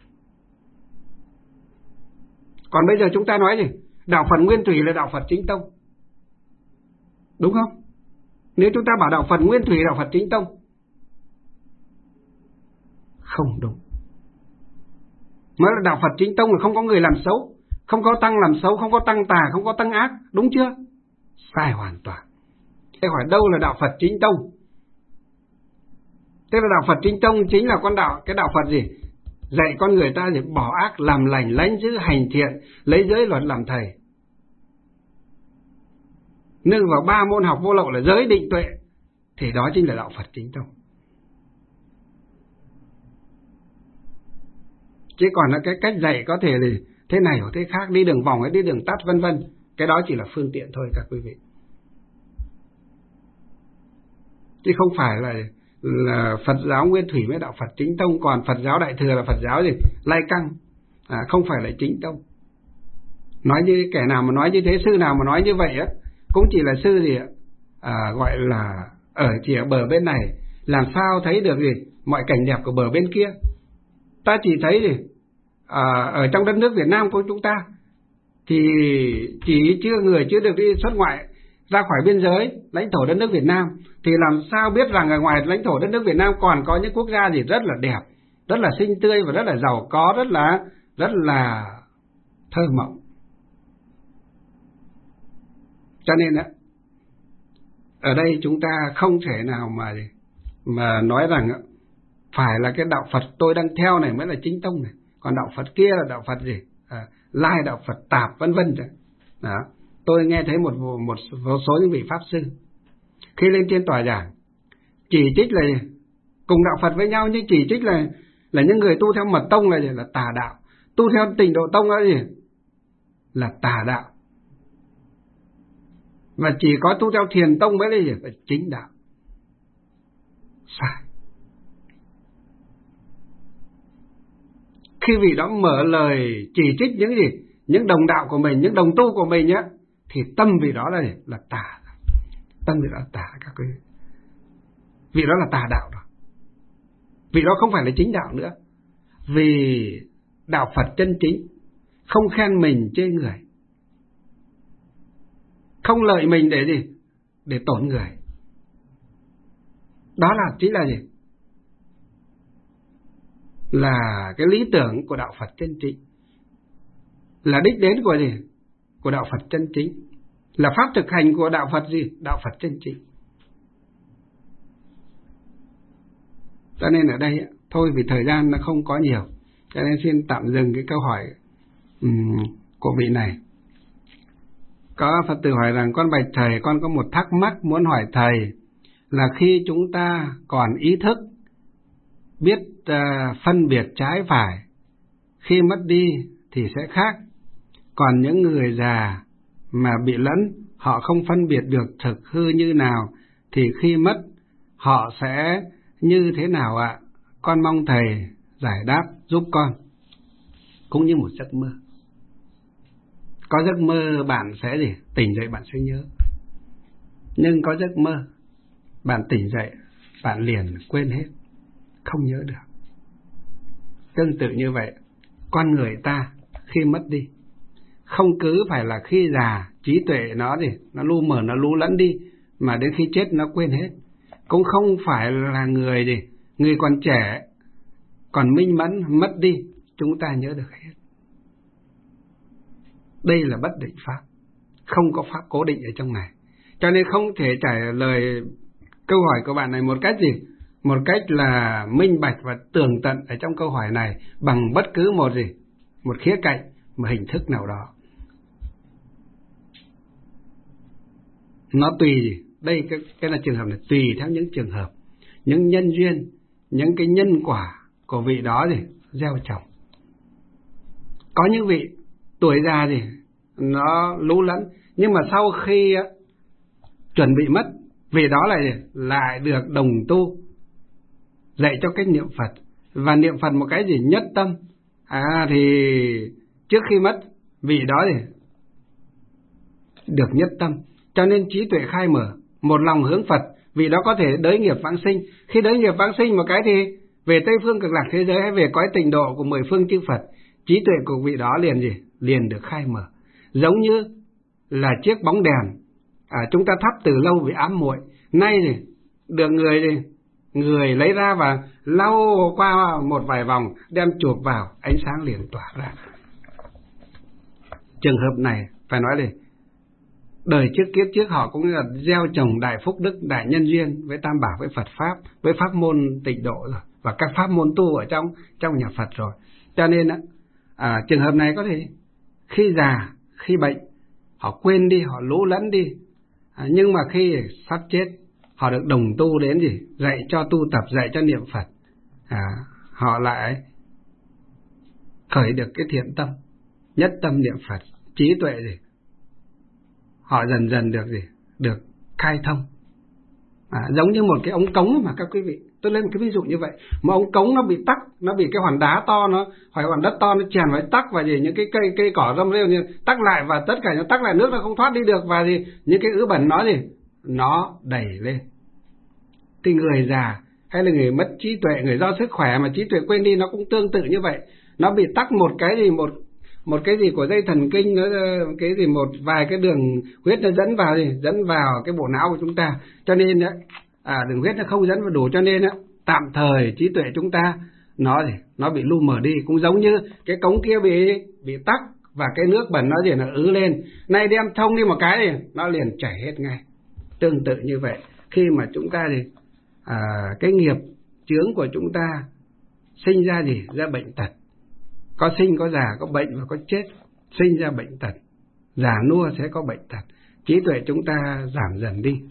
Còn bây giờ chúng ta nói gì? Đạo Phật nguyên thủy là đạo Phật chính tông, đúng không? Nếu chúng ta bảo đạo Phật nguyên thủy là đạo Phật chính tông, không đúng. Mới là đạo Phật chính tông là không có người làm xấu, không có tăng làm xấu, không có tăng tà, không có tăng ác, đúng chưa? Sai hoàn toàn. Thế hỏi đâu là đạo Phật chính tông? Thế là đạo Phật chính tông chính là con đạo, cái đạo Phật gì? Dạy con người ta để bỏ ác, làm lành, lãnh giữ hành thiện, lấy giới luật làm thầy. Nương vào ba môn học vô lậu là giới, định, tuệ, thì đó chính là đạo Phật chính tông. Chứ còn là cái cách dạy có thể là thế này hoặc thế khác, đi đường vòng hay đi đường tắt vân vân, cái đó chỉ là phương tiện thôi các quý vị. Chứ không phải là là Phật giáo nguyên thủy với đạo Phật chính tông, còn Phật giáo Đại Thừa là Phật giáo gì? Lai căng, à, không phải là chính tông. Nói như kẻ nào mà nói như thế, sư nào mà nói như vậy á, cũng chỉ là sư gì ạ? À, gọi là ở chỉ ở bờ bên này, làm sao thấy được gì mọi cảnh đẹp của bờ bên kia. Ta chỉ thấy gì à, ở trong đất nước Việt Nam của chúng ta thì chỉ chưa người chưa được đi xuất ngoại ra khỏi biên giới lãnh thổ đất nước Việt Nam, thì làm sao biết rằng ở ngoài lãnh thổ đất nước Việt Nam còn có những quốc gia gì rất là đẹp, rất là xinh tươi và rất là giàu có, rất là rất là thơ mộng. Cho nên á, ở đây chúng ta không thể nào mà mà nói rằng phải là cái đạo Phật tôi đang theo này mới là chính tông này, còn đạo Phật kia là đạo Phật gì? À, lai đạo Phật tạp vân vân. Đó. Tôi nghe thấy một một số những vị pháp sư khi lên trên tòa giảng chỉ trích là cùng đạo Phật với nhau, nhưng chỉ trích là là những người tu theo mật tông là gì? Là tà đạo, tu theo tịnh độ tông là gì? Là tà đạo, và chỉ có tu theo thiền tông mới là gì? Là chính đạo. Sai. Khi vị đó mở lời chỉ trích những gì? Những đồng đạo của mình, những đồng tu của mình nhé, thì tâm vị đó là gì? Là tà. Tâm vị đó là tà các quý vị. Vị đó là tà đạo rồi. Vị đó không phải là chính đạo nữa. Vì đạo Phật chân chính không khen mình chê người, không lợi mình để gì? Để tổn người. Đó là chính là gì? Là cái lý tưởng của đạo Phật chân chính, là đích đến của gì? của đạo Phật chân chính, là pháp thực hành của đạo Phật gì? Đạo Phật chân chính. Cho nên ở đây thôi, vì thời gian nó không có nhiều, cho nên xin tạm dừng cái câu hỏi um, của vị này. Có Phật tử hỏi rằng: con bạch thầy, con có một thắc mắc muốn hỏi thầy, là khi chúng ta còn ý thức, biết uh, phân biệt trái phải, khi mất đi thì sẽ khác. Còn những người già mà bị lẫn, họ không phân biệt được thực hư như nào, thì khi mất họ sẽ như thế nào ạ? Con mong thầy giải đáp giúp con. Cũng như một giấc mơ. Có giấc mơ bạn sẽ gì? Tỉnh dậy bạn sẽ nhớ. Nhưng có giấc mơ bạn tỉnh dậy, bạn liền quên hết, không nhớ được. Tương tự như vậy, con người ta khi mất đi, không cứ phải là khi già trí tuệ nó gì, nó lu mờ, nó lu lẫn đi, mà đến khi chết nó quên hết. Cũng không phải là người gì, người còn trẻ, còn minh mẫn, mất đi, chúng ta nhớ được hết. Đây là bất định pháp, không có pháp cố định ở trong này. Cho nên không thể trả lời câu hỏi của bạn này một cách gì, một cách là minh bạch và tường tận ở trong câu hỏi này bằng bất cứ một gì, một khía cạnh, một hình thức nào đó. Nó tùy gì? Đây cái, cái là trường hợp này, tùy theo những trường hợp, những nhân duyên, những cái nhân quả của vị đó gì gieo trồng. Có những vị tuổi già gì nó lú lẫn, nhưng mà sau khi uh, chuẩn bị mất, vị đó lại lại được đồng tu, dạy cho cách niệm Phật, và niệm Phật một cái gì nhất tâm. À thì trước khi mất, vị đó thì được nhất tâm, cho nên trí tuệ khai mở, một lòng hướng Phật, vị đó có thể đới nghiệp vãng sinh. Khi đới nghiệp vãng sinh một cái thì về Tây phương Cực Lạc thế giới hay về cõi tịnh độ của mười phương chư Phật, trí tuệ của vị đó liền gì? Liền được khai mở. Giống như là chiếc bóng đèn à, chúng ta thắp từ lâu vì ám muội, nay thì được người thì người lấy ra và lau qua một vài vòng, đem chuộc vào, ánh sáng liền tỏa ra. Trường hợp này phải nói là đời trước kiếp trước họ cũng là gieo trồng đại phúc đức, đại nhân duyên với Tam Bảo, với Phật pháp, với pháp môn tịnh độ rồi, và các pháp môn tu ở trong trong nhà Phật rồi. Cho nên à, trường hợp này có thể khi già, khi bệnh, họ quên đi, họ lú lẫn đi, à, nhưng mà khi sắp chết, họ được đồng tu đến gì, dạy cho tu tập, dạy cho niệm Phật, à, họ lại khởi được cái thiện tâm, nhất tâm niệm Phật, trí tuệ gì, họ dần dần được gì, được khai thông. À, giống như một cái ống cống mà các quý vị, tôi lấy một cái ví dụ như vậy, một ống cống nó bị tắc, nó bị cái hòn đá to, nó hoặc hòn đất to nó chèn vào tắc, và gì những cái cây cây cỏ râm rêu như tắc lại, và tất cả nó tắc lại, nước nó không thoát đi được, và gì những cái ứ bẩn nó gì nó đẩy lên. Thì người già hay là người mất trí tuệ, người do sức khỏe mà trí tuệ quên đi, nó cũng tương tự như vậy. Nó bị tắc một cái gì, một một cái gì của dây thần kinh, nó cái gì một vài cái đường huyết nó dẫn vào gì, dẫn vào cái bộ não của chúng ta, cho nên á à, đường huyết nó không dẫn vào đủ, cho nên á tạm thời trí tuệ chúng ta nó gì nó bị lu mờ đi. Cũng giống như cái cống kia bị bị tắc, và cái nước bẩn nó gì nó ứ lên, nay đem thông đi một cái thì nó liền chảy hết ngay. Tương tự như vậy, khi mà chúng ta thì à, cái nghiệp chướng của chúng ta sinh ra gì ra bệnh tật, có sinh có già, có bệnh và có chết. Sinh ra bệnh tật, già nua sẽ có bệnh tật, trí tuệ chúng ta giảm dần đi.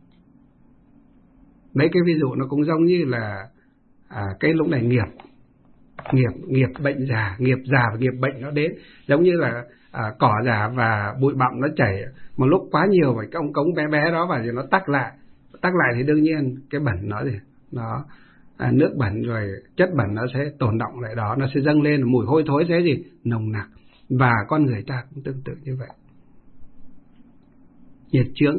Đấy, cái ví dụ nó cũng giống như là à, cái lúc này nghiệp nghiệp nghiệp bệnh già, nghiệp già và nghiệp bệnh nó đến, giống như là à, cỏ già và bụi bặm nó chảy một lúc quá nhiều vào cái ống cống bé bé đó, và rồi nó tắc lại tắc lại thì đương nhiên cái bẩn nó gì nó à, nước bẩn rồi chất bẩn nó sẽ tồn đọng lại đó, nó sẽ dâng lên, mùi hôi thối sẽ gì nồng nặc. Và con người ta cũng tương tự như vậy. Nhiệt chướng,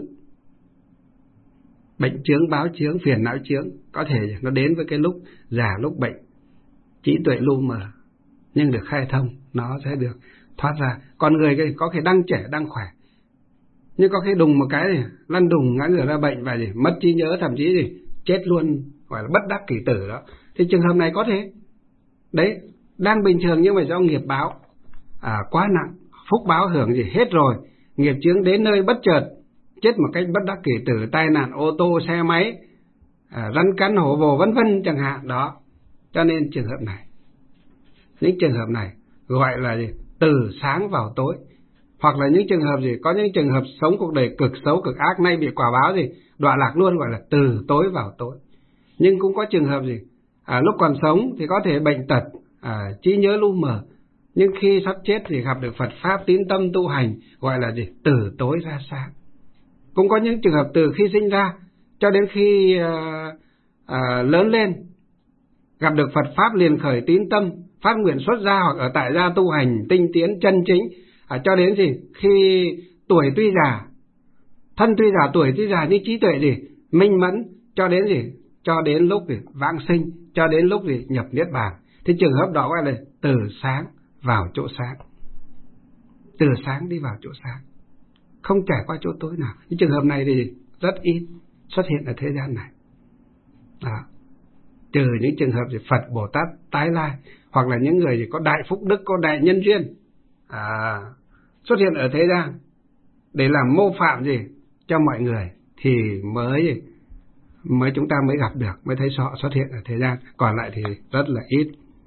bệnh chướng, báo chướng, phiền não chướng có thể nó đến với cái lúc già, lúc bệnh, trí tuệ lu mờ, nhưng được khai thông, nó sẽ được thoát ra. Con người có khi đang trẻ, đang khỏe, nhưng có khi đùng một cái thì lăn đùng ngã ngửa ra bệnh, và gì mất trí nhớ, thậm chí gì chết luôn, gọi là bất đắc kỳ tử đó. Thì trường hợp này có thể đấy đang bình thường, nhưng mà do nghiệp báo à, quá nặng, phúc báo hưởng gì hết rồi, nghiệp chướng đến nơi bất chợt, chết một cách bất đắc kỳ tử, tai nạn ô tô, xe máy, à, rắn cắn hổ vồ vân vân chẳng hạn đó. Cho nên trường hợp này, những trường hợp này gọi là gì? Từ sáng vào tối. Hoặc là những trường hợp gì? Có những trường hợp sống cuộc đời cực xấu, cực ác, nay bị quả báo gì? Đọa lạc luôn, gọi là từ tối vào tối. Nhưng cũng có trường hợp gì? À, lúc còn sống thì có thể bệnh tật, à, trí nhớ lu mờ. Nhưng khi sắp chết thì gặp được Phật Pháp, tín tâm tu hành, gọi là gì? Từ tối ra sáng. Cũng có những trường hợp từ khi sinh ra cho đến khi à, à, lớn lên, gặp được Phật Pháp liền khởi tín tâm, phát nguyện xuất gia hoặc ở tại gia tu hành tinh tiến chân chính, à, cho đến gì? Khi tuổi tuy già, thân tuy già, tuổi tuy già nhưng trí tuệ gì? Minh mẫn, cho đến gì? Cho đến lúc gì? Vãng sinh, cho đến lúc gì? Nhập niết bàn. Thì trường hợp đó gọi là từ sáng vào chỗ sáng. Từ sáng đi vào chỗ sáng, không trải qua chỗ tối nào. Những trường hợp này thì rất ít xuất hiện ở thế gian này. Đó. Trừ những trường hợp gì Phật Bồ Tát tái lai, hoặc là những người gì có đại phúc đức, có đại nhân duyên, à, xuất hiện ở thế gian để làm mô phạm gì cho mọi người, thì mới gì mới chúng ta mới gặp được, mới thấy họ xuất hiện ở thế gian. Còn lại thì rất là ít.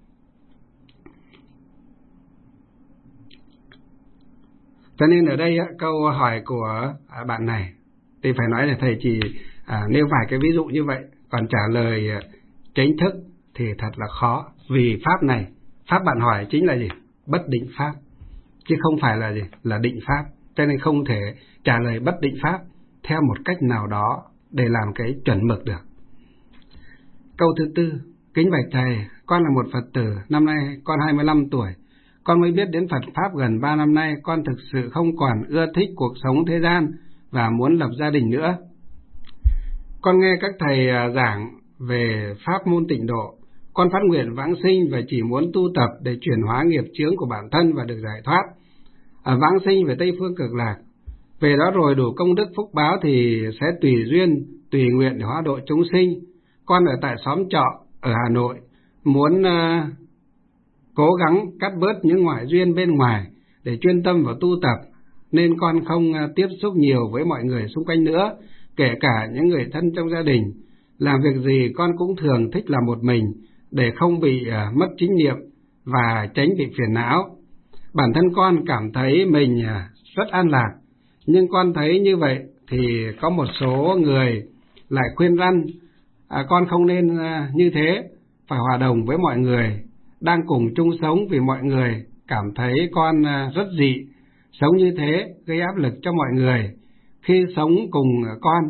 Cho nên ở đây câu hỏi của bạn này thì phải nói là thầy chỉ à, nêu vài cái ví dụ như vậy, còn trả lời chính thức thì thật là khó. Vì pháp này, pháp bạn hỏi chính là gì? Bất định pháp, chứ không phải là gì? Là định pháp. Cho nên không thể trả lời bất định pháp theo một cách nào đó để làm cái chuẩn mực được. Câu thứ tư: kính bạch thầy, con là một Phật tử, năm nay con hai mươi lăm tuổi. Con mới biết đến Phật Pháp gần ba năm nay, con thực sự không còn ưa thích cuộc sống thế gian và muốn lập gia đình nữa. Con nghe các thầy giảng về pháp môn tịnh độ, con phát nguyện vãng sinh và chỉ muốn tu tập để chuyển hóa nghiệp chướng của bản thân và được giải thoát, à, vãng sinh về Tây Phương Cực Lạc. Về đó rồi đủ công đức phúc báo thì sẽ tùy duyên, tùy nguyện để hóa độ chúng sinh. Con ở tại xóm trọ ở Hà Nội, muốn uh, cố gắng cắt bớt những ngoại duyên bên ngoài để chuyên tâm vào tu tập, nên con không uh, tiếp xúc nhiều với mọi người xung quanh nữa, kể cả những người thân trong gia đình. Làm việc gì con cũng thường thích làm một mình để không bị uh, mất chính niệm và tránh bị phiền não. Bản thân con cảm thấy mình uh, rất an lạc, nhưng con thấy như vậy thì có một số người lại khuyên răn à, con không nên à, như thế, phải hòa đồng với mọi người, đang cùng chung sống, vì mọi người cảm thấy con à, rất dị, sống như thế gây áp lực cho mọi người khi sống cùng con.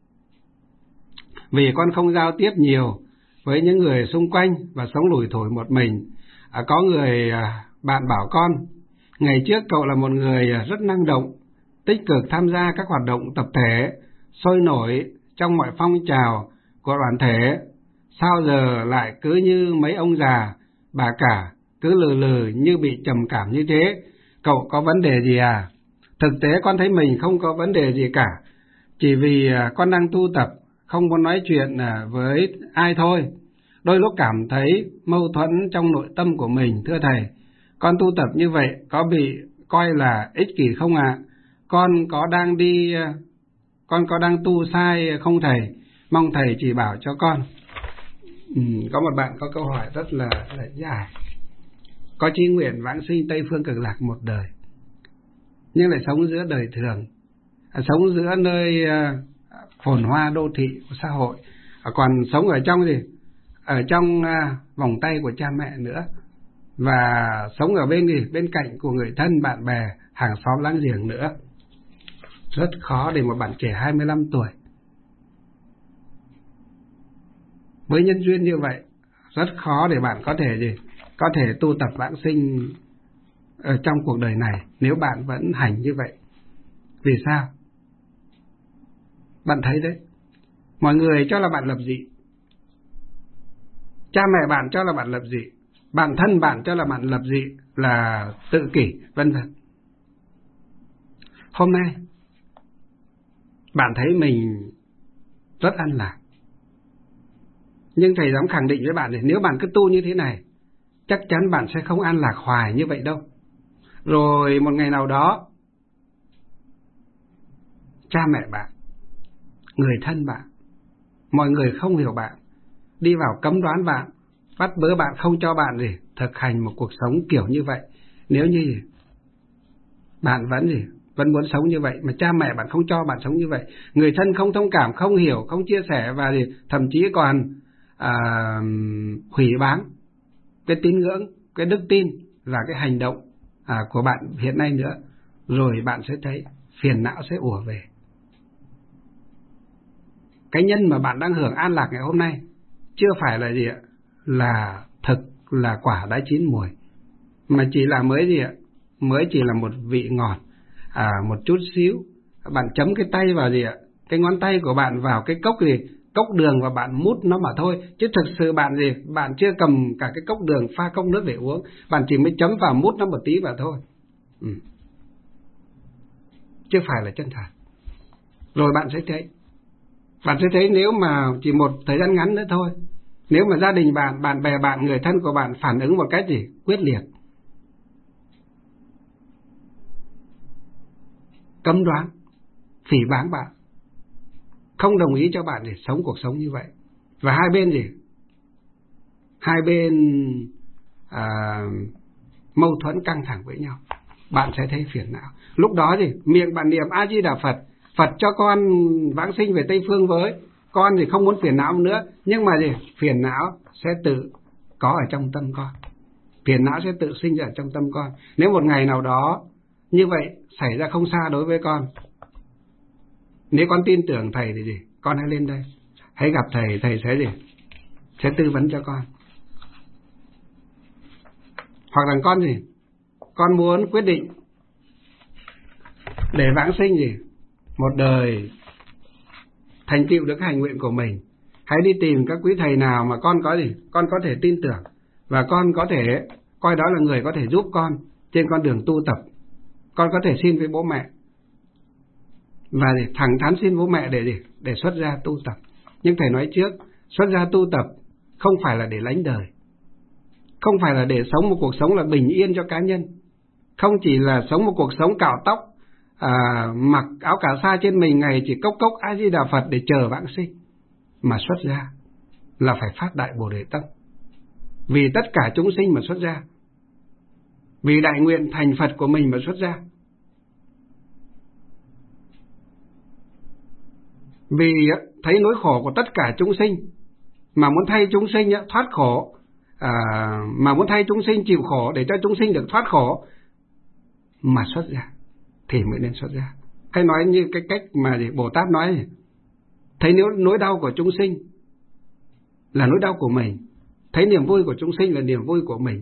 Vì con không giao tiếp nhiều với những người xung quanh và sống lủi thủi một mình. À, có người à, bạn bảo con, ngày trước cậu là một người rất năng động, tích cực tham gia các hoạt động tập thể, sôi nổi trong mọi phong trào của đoàn thể, sao giờ lại cứ như mấy ông già, bà cả, cứ lừ lừ như bị trầm cảm như thế, cậu có vấn đề gì à? Thực tế con thấy mình không có vấn đề gì cả, chỉ vì con đang tu tập, không muốn nói chuyện với ai thôi. Đôi lúc cảm thấy mâu thuẫn trong nội tâm của mình, thưa thầy, con tu tập như vậy có bị coi là ích kỷ không ạ? À? Con có đang đi, con có đang tu sai không thầy? Mong thầy chỉ bảo cho con. Ừ, có một bạn có câu hỏi rất là, là dài. Có chí nguyện vãng sinh Tây Phương Cực Lạc một đời, nhưng lại sống giữa đời thường, à, sống giữa nơi uh, phồn hoa đô thị của xã hội, à, còn sống ở trong gì? Ở trong uh, vòng tay của cha mẹ nữa, và sống ở bên gì? Bên cạnh của người thân, bạn bè, hàng xóm láng giềng nữa. Rất khó để một bạn trẻ hai mươi lăm tuổi với nhân duyên như vậy, rất khó để bạn có thể gì có thể tu tập vãng sinh ở trong cuộc đời này nếu bạn vẫn hành như vậy. Vì sao? Bạn thấy đấy, mọi người cho là bạn lập dị, cha mẹ bạn cho là bạn lập dị, bản thân bạn cho là bạn lập dị, là tự kỷ, vân vân. Hôm nay bạn thấy mình rất an lạc, nhưng thầy dám khẳng định với bạn này, nếu bạn cứ tu như thế này, chắc chắn bạn sẽ không an lạc hoài như vậy đâu. Rồi một ngày nào đó, cha mẹ bạn, người thân bạn, mọi người không hiểu bạn, đi vào cấm đoán bạn, bắt bớ bạn, không cho bạn gì thực hành một cuộc sống kiểu như vậy. Nếu như gì, bạn vẫn gì vẫn muốn sống như vậy, mà cha mẹ bạn không cho bạn sống như vậy, người thân không thông cảm, không hiểu, không chia sẻ, và gì thậm chí còn à, hủy báng cái tín ngưỡng, cái đức tin và cái hành động à, của bạn hiện nay nữa, rồi bạn sẽ thấy phiền não sẽ ùa về. Cái nhân mà bạn đang hưởng an lạc ngày hôm nay chưa phải là gì ạ? Là thực, là quả đã chín mùi, mà chỉ là mới gì ạ? Mới chỉ là một vị ngọt, à, một chút xíu. Bạn chấm cái tay vào gì ạ? Cái ngón tay của bạn vào cái cốc gì? Cốc đường, và bạn mút nó mà thôi. Chứ thực sự bạn gì? Bạn chưa cầm cả cái cốc đường, pha cốc nước để uống. Bạn chỉ mới chấm vào, mút nó một tí vào thôi. Ừ. Chứ phải là chân thật. Rồi bạn sẽ thấy. Bạn sẽ thấy nếu mà chỉ một thời gian ngắn nữa thôi, nếu mà gia đình bạn, bạn bè bạn, người thân của bạn phản ứng một cách gì? Quyết liệt, cấm đoán, phỉ báng bạn, không đồng ý cho bạn để sống cuộc sống như vậy, và hai bên gì? Hai bên à, mâu thuẫn căng thẳng với nhau, bạn sẽ thấy phiền não. Lúc đó gì? Miệng bạn niệm A Di Đà Phật, Phật cho con vãng sinh về Tây Phương với, con thì không muốn phiền não nữa, nhưng mà gì? Phiền não sẽ tự có ở trong tâm con, phiền não sẽ tự sinh ra ở trong tâm con. Nếu một ngày nào đó như vậy xảy ra không xa đối với con, nếu con tin tưởng thầy thì gì? Con hãy lên đây, hãy gặp thầy, thầy sẽ gì? Sẽ tư vấn cho con. Hoặc là con gì? Con muốn quyết định để vãng sinh gì? Một đời thành tựu được hành nguyện của mình, hãy đi tìm các quý thầy nào mà con có gì? Con có thể tin tưởng, và con có thể coi đó là người có thể giúp con trên con đường tu tập. Con có thể xin với bố mẹ, và để thẳng thắn xin bố mẹ để gì? Để xuất gia tu tập. Nhưng thầy nói trước, xuất gia tu tập không phải là để lánh đời, không phải là để sống một cuộc sống là bình yên cho cá nhân, không chỉ là sống một cuộc sống cạo tóc, à, mặc áo cà sa trên mình, ngày chỉ cốc cốc A Di Đà Phật để chờ vãng sinh. Mà xuất gia là phải phát đại Bồ Đề tâm, vì tất cả chúng sinh mà xuất gia, vì đại nguyện thành Phật của mình mà xuất gia, vì thấy nỗi khổ của tất cả chúng sinh mà muốn thay chúng sinh thoát khổ, à, mà muốn thay chúng sinh chịu khổ để cho chúng sinh được thoát khổ mà xuất gia thì mới nên xuất gia. Hay nói như cái cách mà Bồ Tát nói này, thấy nếu nỗi đau của chúng sinh là nỗi đau của mình, thấy niềm vui của chúng sinh là niềm vui của mình,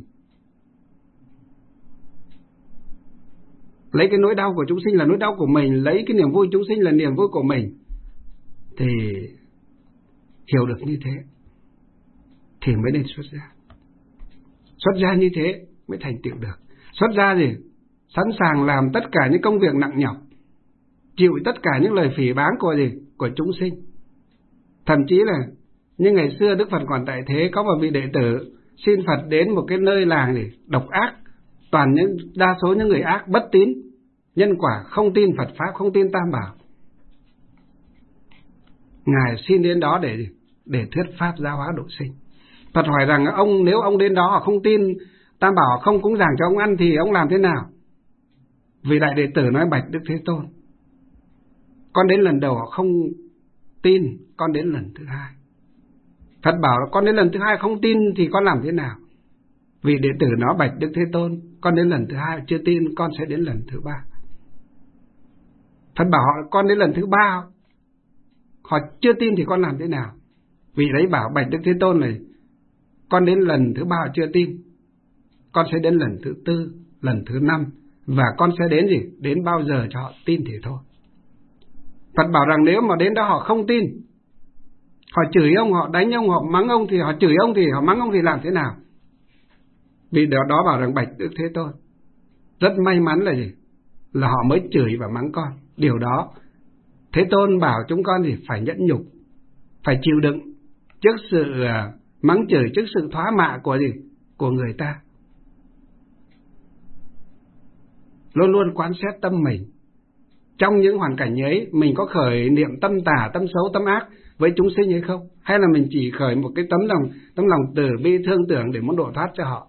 lấy cái nỗi đau của chúng sinh là nỗi đau của mình, lấy cái niềm vui chúng sinh là niềm vui của mình, thì hiểu được như thế thì mới nên xuất gia. Xuất gia như thế mới thành tựu được. Xuất gia gì? Sẵn sàng làm tất cả những công việc nặng nhọc, chịu tất cả những lời phỉ báng của gì? Của chúng sinh. Thậm chí là như ngày xưa Đức Phật còn tại thế, có một vị đệ tử xin Phật đến một cái nơi làng gì? Độc ác, toàn những đa số những người ác, bất tín nhân quả, không tin Phật pháp, không tin Tam Bảo. Ngài xin đến đó để để thuyết pháp giáo hóa độ sinh. Phật hỏi rằng ông nếu ông đến đó họ không tin Tam Bảo, không cúng dường cho ông ăn thì ông làm thế nào? Vì đại đệ tử nói: bạch Đức Thế Tôn, con đến lần đầu họ không tin, con đến lần thứ hai. Phật bảo con đến lần thứ hai không tin thì con làm thế nào? Vì đệ tử nói: bạch Đức Thế Tôn, con đến lần thứ hai chưa tin, con sẽ đến lần thứ ba. Phật bảo họ con đến lần thứ ba, họ chưa tin thì con làm thế nào? Vị đấy bảo: bạch Đức Thế Tôn này, con đến lần thứ ba họ chưa tin, con sẽ đến lần thứ tư, lần thứ năm, và con sẽ đến gì? Đến bao giờ cho họ tin thì thôi. Phật bảo rằng nếu mà đến đó họ không tin, họ chửi ông, họ đánh ông, họ mắng ông, thì họ chửi ông thì họ mắng ông thì làm thế nào? Vì đó, đó bảo rằng: bạch Đức Thế Tôn, rất may mắn là gì? Là họ mới chửi và mắng con. Điều đó Thế Tôn bảo chúng con gì? Phải nhẫn nhục, phải chịu đựng trước sự mắng chửi, trước sự thoá mạ của gì? Của người ta. luôn luôn quán xét tâm mình. Trong những hoàn cảnh ấy, mình có khởi niệm tâm tà, tâm xấu, tâm ác với chúng sinh hay không? Hay là mình chỉ khởi một cái tấm lòng, tấm lòng từ bi thương tưởng để muốn độ thoát cho họ?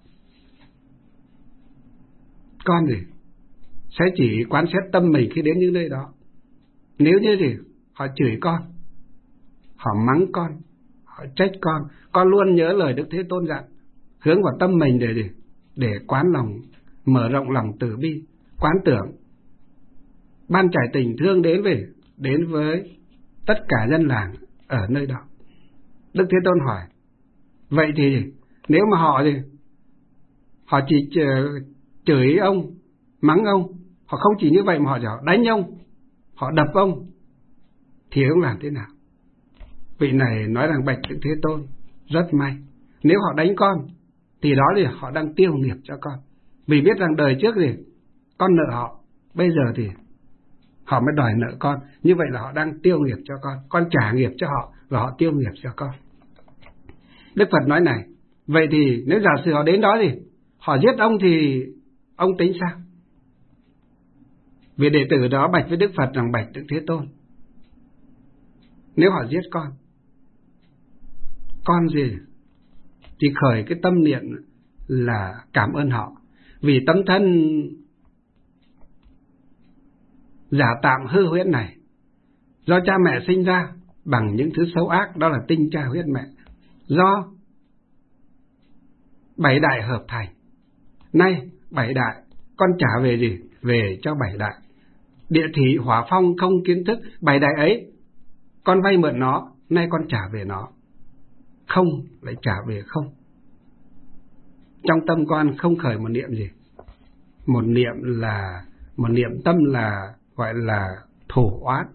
Con gì? Sẽ chỉ quán xét tâm mình khi đến những nơi đó. Nếu như gì? Họ chửi con, họ mắng con, họ trách con, con luôn nhớ lời Đức Thế Tôn dặn, hướng vào tâm mình để gì? Để quán lòng, mở rộng lòng từ bi, quán tưởng, ban trải tình thương đến về đến với tất cả dân làng ở nơi đó. Đức Thế Tôn hỏi, vậy thì nếu mà họ gì? Họ chỉ chửi ông, mắng ông, họ không chỉ như vậy mà họ chỉ đánh ông, họ đập ông, thì ông làm thế nào? Vị này nói rằng bạch Đức Thế Tôn, rất may, nếu họ đánh con thì đó thì họ đang tiêu nghiệp cho con. Vì biết rằng đời trước thì con nợ họ, bây giờ thì họ mới đòi nợ con. Như vậy là họ đang tiêu nghiệp cho con, con trả nghiệp cho họ và họ tiêu nghiệp cho con. Đức Phật nói này, vậy thì nếu giả sử họ đến đó thì họ giết ông thì ông tính sao? Vì đệ tử đó bạch với Đức Phật rằng bạch Đức Thế Tôn, nếu họ giết con, con gì? Chỉ khởi cái tâm niệm là cảm ơn họ, vì tấm thân giả tạm hư huyễn này do cha mẹ sinh ra bằng những thứ xấu ác, đó là tinh cha huyết mẹ, do bảy đại hợp thành. Nay bảy đại con trả về gì? Về cho bảy đại. Địa thủy hỏa phong không kiến thức, bảy đại ấy con vay mượn nó, nay con trả về nó. Không lại trả về không. Trong tâm con không khởi một niệm gì? Một niệm là một niệm tâm là gọi là thù oán,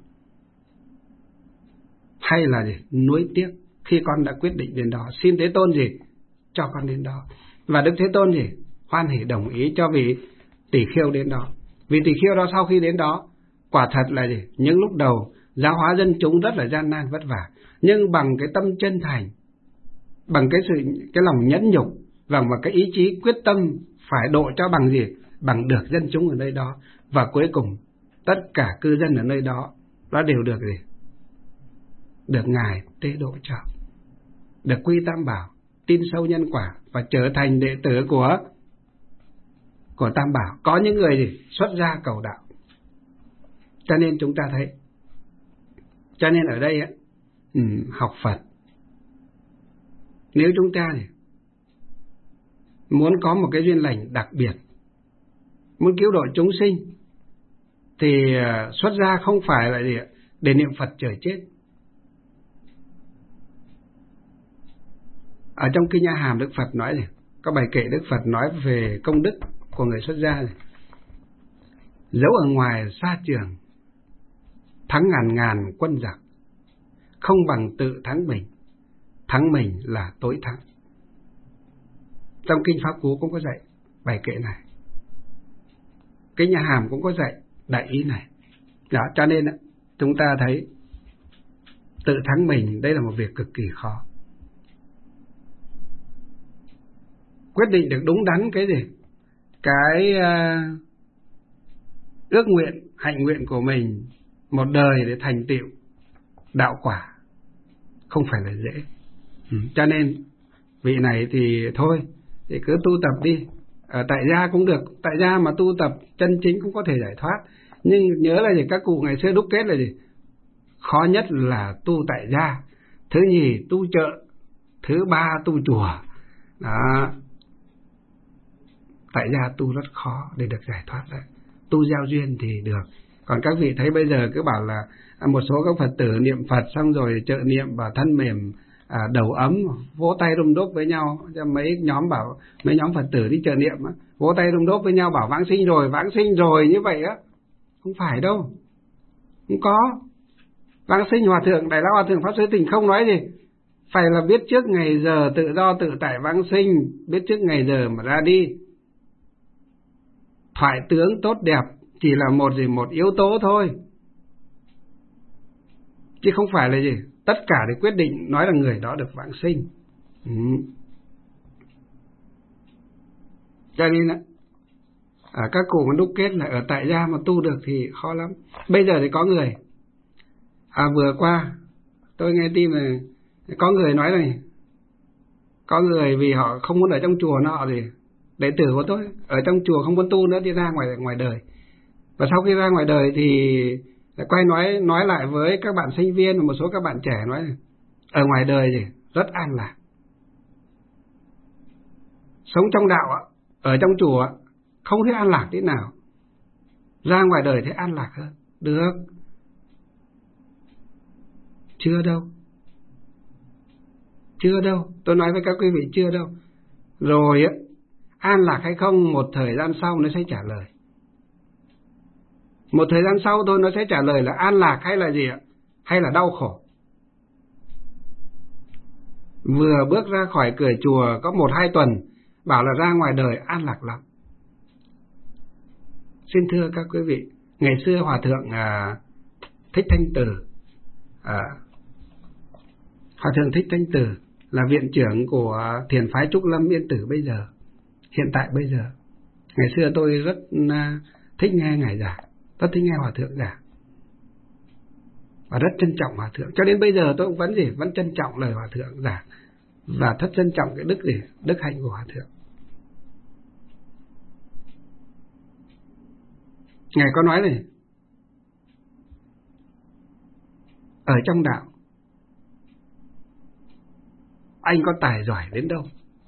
hay là gì? Nuối tiếc khi con đã quyết định đến đó. Xin Thế Tôn gì? Cho con đến đó. Và Đức Thế Tôn gì? Hoan hỉ đồng ý cho vị tỷ khưu đến đó. Vị tỷ khưu đó sau khi đến đó, quả thật là gì? Những lúc đầu giáo hóa dân chúng rất là gian nan vất vả, nhưng bằng cái tâm chân thành, bằng cái sự cái lòng nhẫn nhục và một cái ý chí quyết tâm phải độ cho bằng gì? Bằng được dân chúng ở nơi đó. Và cuối cùng tất cả cư dân ở nơi đó nó đều được gì? Được Ngài tế độ cho, được quy Tam Bảo, tin sâu nhân quả và trở thành đệ tử của của Tam Bảo. Có những người gì? Xuất gia cầu đạo. Cho nên chúng ta thấy, cho nên ở đây ấy, ừ, học Phật, nếu chúng ta thì muốn có một cái duyên lành đặc biệt, muốn cứu độ chúng sinh, thì xuất gia không phải là gì? Để niệm Phật chờ chết. Ở trong Kinh A Hàm, Đức Phật nói này, có bài kệ Đức Phật nói về công đức của người xuất gia này. Dẫu ở ngoài xa trường, thắng ngàn ngàn quân giặc, không bằng tự thắng mình, thắng mình là tối thắng. Trong Kinh Pháp Cú cũng có dạy bài kệ này, Kinh A Hàm cũng có dạy đại ý này. Đó, cho nên chúng ta thấy tự thắng mình đây là một việc cực kỳ khó. Quyết định được đúng đắn cái gì? Cái uh, ước nguyện, hạnh nguyện của mình một đời để thành tựu đạo quả không phải là dễ. Ừ. Cho nên vị này thì thôi, thì cứ tu tập đi. Ở tại gia cũng được, tại gia mà tu tập chân chính cũng có thể giải thoát. Nhưng nhớ là gì? Các cụ ngày xưa đúc kết là gì? Khó nhất là tu tại gia, thứ nhì tu chợ, thứ ba tu chùa. Đó. Tại gia tu rất khó để được giải thoát đấy. Tu giao duyên thì được. Còn các vị thấy bây giờ cứ bảo là một số các Phật tử niệm Phật xong rồi trợ niệm và thân mềm, à, đầu ấm, vỗ tay rung đốp với nhau. Mấy nhóm bảo, mấy nhóm Phật tử đi trợ niệm vỗ tay rung đốp với nhau bảo vãng sinh rồi, vãng sinh rồi như vậy á. Không phải đâu. Không có. Vãng sinh Hòa Thượng, Đại Lão Hòa Thượng Pháp Sư Tình không nói gì. Phải là biết trước ngày giờ tự do tự tại vãng sinh, biết trước ngày giờ mà ra đi. Thoại tướng tốt đẹp chỉ là một gì một yếu tố thôi, chứ không phải là gì tất cả để quyết định nói là người đó được vãng sinh. Ừ. Cho nên À, các cụ mà đúc kết là ở tại gia mà tu được thì khó lắm. Bây giờ thì có người, à, vừa qua tôi nghe tin là có người nói này, có người vì họ không muốn ở trong chùa nọ thì đệ tử của tôi ở trong chùa không muốn tu nữa, đi ra ngoài ngoài đời. Và sau khi ra ngoài đời thì quay nói nói lại với các bạn sinh viên và một số các bạn trẻ nói này, ở ngoài đời thì rất an lạc, sống trong đạo ở trong chùa không thấy an lạc thế nào, ra ngoài đời thấy an lạc hơn. Được, chưa đâu, chưa đâu, tôi nói với các quý vị chưa đâu. Rồi á, an lạc hay không một thời gian sau nó sẽ trả lời. Một thời gian sau thôi nó sẽ trả lời là an lạc hay là gì ạ? Hay là đau khổ. Vừa bước ra khỏi cửa chùa có một hai tuần bảo là ra ngoài đời an lạc lắm. Xin thưa các quý vị, ngày xưa Hòa Thượng à, Thích Thanh Từ, à, Hòa Thượng Thích Thanh Từ là viện trưởng của thiền phái Trúc Lâm Yên Tử bây giờ, hiện tại bây giờ. Ngày xưa tôi rất à, thích nghe Ngài giảng, rất thích nghe Hòa Thượng giảng, và rất trân trọng Hòa Thượng. Cho đến bây giờ tôi cũng vẫn gì, vẫn trân trọng lời Hòa Thượng giảng, và rất trân trọng cái đức gì, đức hạnh của Hòa Thượng. Ngài có nói này, ở trong đạo anh có tài giỏi đến đâu,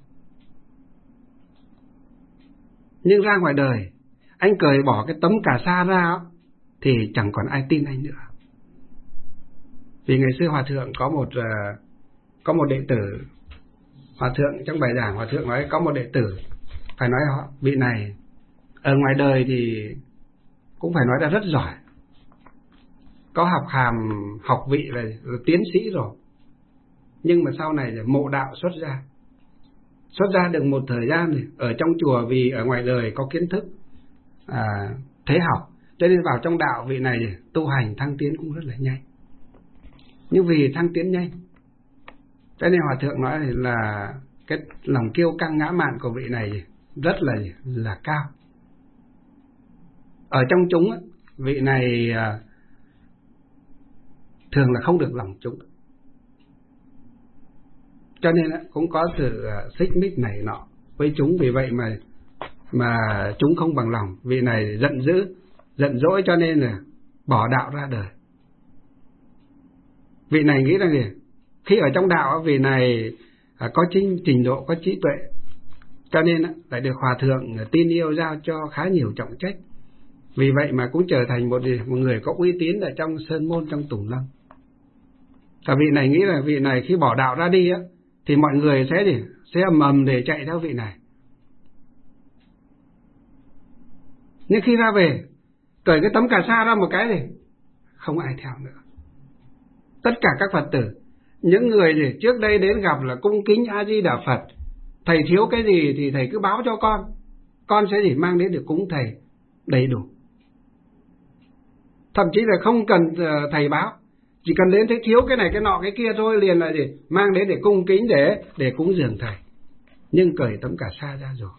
nhưng ra ngoài đời anh cởi bỏ cái tấm cà sa ra thì chẳng còn ai tin anh nữa. Vì ngày xưa Hòa Thượng có một uh, có một đệ tử, Hòa Thượng trong bài giảng Hòa Thượng nói có một đệ tử, phải nói họ vị này ở ngoài đời thì cũng phải nói là rất giỏi, có học hàm học vị là, là tiến sĩ rồi, nhưng mà sau này là mộ đạo xuất gia. Xuất gia được một thời gian này, ở trong chùa vì ở ngoài đời có kiến thức à, thế học, cho nên vào trong đạo vị này tu hành thăng tiến cũng rất là nhanh. Nhưng vì thăng tiến nhanh, cho nên Hòa Thượng nói là cái lòng kiêu căng ngã mạn của vị này rất là là cao. Ở trong chúng vị này à, thường là không được lòng chúng, cho nên cũng có sự xích mích này nọ với chúng. Vì vậy mà mà chúng không bằng lòng, vị này giận dữ, giận dỗi, cho nên là bỏ đạo ra đời. Vị này nghĩ rằng gì, khi ở trong đạo vị này có trình, trình độ, có trí tuệ, cho nên lại được Hòa Thượng tin yêu giao cho khá nhiều trọng trách. Vì vậy mà cũng trở thành một, một người có uy tín ở trong sơn môn, trong Tùng Lâm. Và vị này nghĩ là vị này khi bỏ đạo ra đi á, thì mọi người sẽ gì, sẽ ầm ầm để chạy theo vị này. Nhưng khi ra về, cởi cái tấm cà sa ra một cái thì không ai theo nữa. Tất cả các Phật tử, những người gì trước đây đến gặp là cung kính A Di Đà Phật, thầy thiếu cái gì thì thầy cứ báo cho con, con sẽ gì mang đến được cúng thầy đầy đủ. Thậm chí là không cần thầy báo, chỉ cần đến thấy thiếu cái này cái nọ cái kia thôi, liền là gì mang đến để cung kính, để để cúng dường thầy. Nhưng cởi tấm cà sa ra rồi,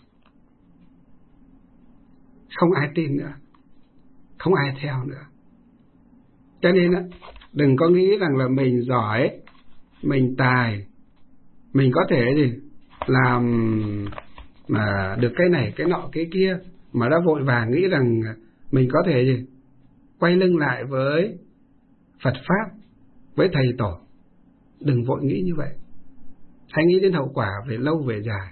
không ai tin nữa, không ai theo nữa. Cho nên đừng có nghĩ rằng là mình giỏi, mình tài, mình có thể gì làm mà được cái này cái nọ cái kia, mà đã vội vàng nghĩ rằng mình có thể gì quay lưng lại với Phật Pháp, với thầy tổ. Đừng vội nghĩ như vậy. Hãy nghĩ đến hậu quả về lâu về dài.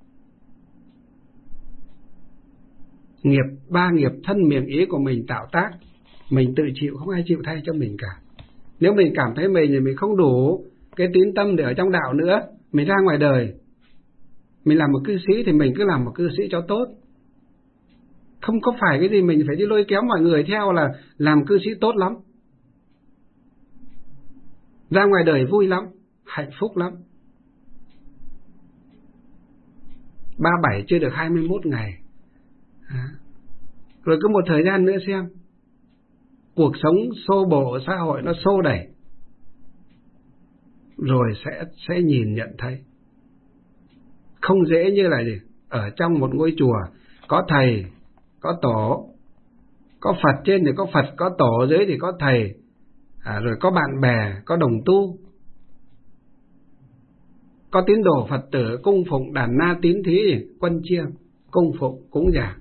Nghiệp, ba nghiệp thân miệng ý của mình tạo tác, mình tự chịu, không ai chịu thay cho mình cả. Nếu mình cảm thấy mình thì mình không đủ cái tín tâm để ở trong đạo nữa, mình ra ngoài đời, mình làm một cư sĩ thì mình cứ làm một cư sĩ cho tốt. Không có phải cái gì mình phải đi lôi kéo mọi người theo là làm cư sĩ tốt lắm. Ra ngoài đời vui lắm, hạnh phúc lắm. ba bảy chưa được hai mươi mốt ngày à. Rồi cứ một thời gian nữa xem, cuộc sống xô bồ xã hội nó xô đẩy, rồi sẽ sẽ nhìn nhận thấy không dễ như là gì ở trong một ngôi chùa có thầy, có tổ, có Phật trên thì có Phật, có tổ, dưới thì có thầy, à, rồi có bạn bè, có đồng tu, có tín đồ Phật tử cung phụng đàn na tín thí, quân chiêng, cung phụng cúng dường.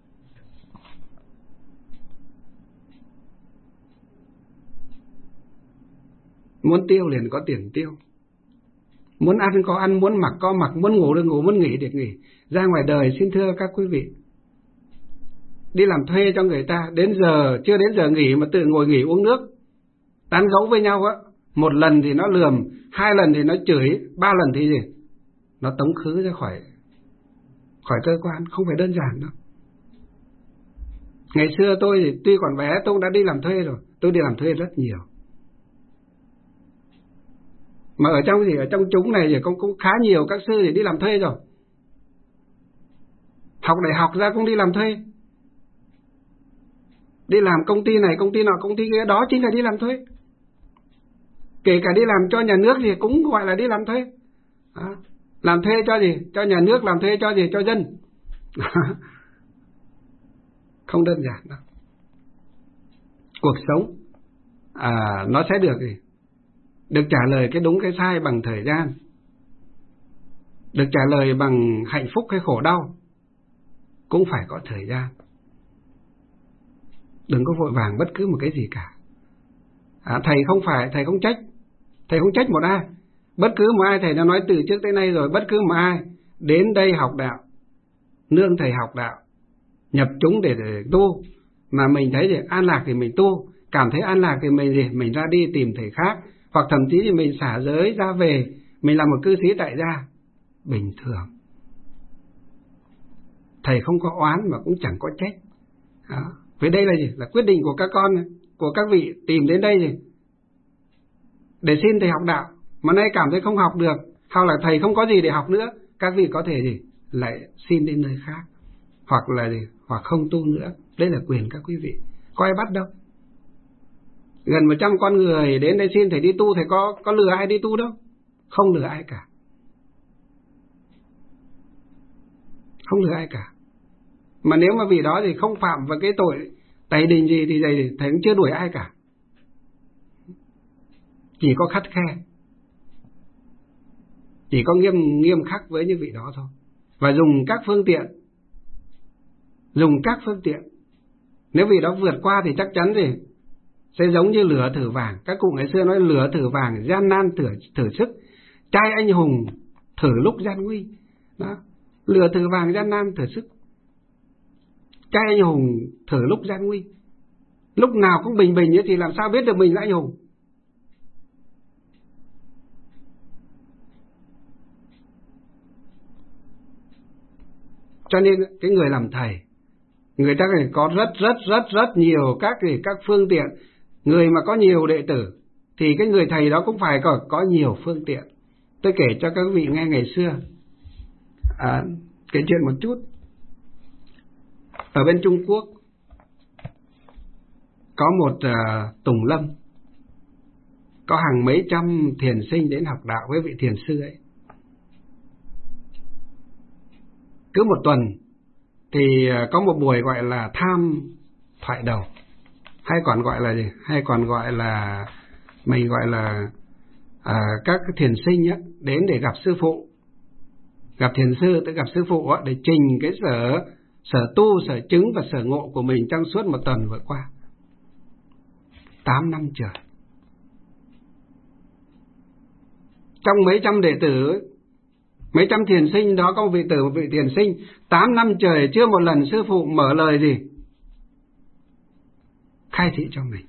Muốn tiêu liền có tiền tiêu, muốn ăn có ăn, muốn mặc có mặc, muốn ngủ được ngủ, muốn nghỉ được nghỉ. Ra ngoài đời xin thưa các quý vị, đi làm thuê cho người ta, đến giờ chưa đến giờ nghỉ mà tự ngồi nghỉ uống nước, tán gẫu với nhau á, một lần thì nó lườm, hai lần thì nó chửi, ba lần thì gì, nó tống khứ ra khỏi khỏi cơ quan, không phải đơn giản đâu. Ngày xưa tôi thì tuy còn bé, tôi cũng đã đi làm thuê rồi, tôi đi làm thuê rất nhiều. Mà ở trong gì ở trong chúng này thì cũng, cũng khá nhiều các sư thì đi làm thuê rồi. Học đại học ra cũng đi làm thuê, đi làm công ty này công ty nọ công ty kia, đó chính là đi làm thuê. Kể cả đi làm cho nhà nước thì cũng gọi là đi làm thuê. Đó. Làm thuê cho gì? Cho nhà nước, làm thuê cho gì? Cho dân. Không đơn giản đâu. Cuộc sống à, nó sẽ được gì? Được trả lời cái đúng cái sai bằng thời gian, được trả lời bằng hạnh phúc hay khổ đau cũng phải có thời gian. Đừng có vội vàng bất cứ một cái gì cả. À, thầy không phải, thầy không trách, thầy không trách một ai. Bất cứ một ai, thầy đã nói từ trước tới nay rồi, bất cứ một ai đến đây học đạo, nương thầy học đạo, nhập chúng để, để tu, mà mình thấy thì an lạc thì mình tu, cảm thấy an lạc thì mình gì mình ra đi tìm thầy khác, hoặc thậm chí thì mình xả giới ra về, mình làm một cư sĩ tại gia, bình thường. Thầy không có oán mà cũng chẳng có trách. Đó. Với đây là gì? Là quyết định của các con, của các vị tìm đến đây gì? Để xin thầy học đạo, mà nay cảm thấy không học được, hoặc là thầy không có gì để học nữa, các vị có thể gì? Lại xin đến nơi khác, hoặc là gì? Hoặc không tu nữa. Đây là quyền các quý vị, có ai bắt đâu. Gần một trăm con người đến đây xin thầy đi tu, thầy có, có lừa ai đi tu đâu. Không lừa ai cả. Không lừa ai cả. Mà nếu mà vì đó thì không phạm vào cái tội tày đình gì thì thầy, thầy cũng chưa đuổi ai cả. Chỉ có khắt khe, chỉ có nghiêm nghiêm khắc với những vị đó thôi. Và dùng các phương tiện, dùng các phương tiện. Nếu vị đó vượt qua thì chắc chắn gì sẽ giống như lửa thử vàng. Các cụ ngày xưa nói lửa thử vàng, gian nan thử, thử sức, trai anh hùng thử lúc gian nguy. Đó. Lửa thử vàng, gian nan thử sức, trai anh hùng thử lúc gian nguy. Lúc nào cũng bình bình thì làm sao biết được mình là anh hùng. Cho nên cái người làm thầy, người ta có rất rất rất rất nhiều các các phương tiện. Người mà có nhiều đệ tử thì cái người thầy đó cũng phải có, có nhiều phương tiện. Tôi kể cho các vị nghe ngày xưa à, kể chuyện một chút. Ở bên Trung Quốc có một uh, tùng lâm, có hàng mấy trăm thiền sinh đến học đạo với vị thiền sư ấy. Cứ một tuần thì có một buổi gọi là tham thoại đầu, hay còn gọi là gì? Hay còn gọi là mình gọi là à, các thiền sinh á, đến để gặp sư phụ, gặp thiền sư, tới gặp sư phụ á, để trình cái sở sở tu, sở chứng và sở ngộ của mình trong suốt một tuần vừa qua. Tám năm trời. Trong mấy trăm đệ tử, mấy trăm thiền sinh đó có một vị tử, một vị thiền sinh, tám năm trời chưa một lần sư phụ mở lời gì khai thị cho mình.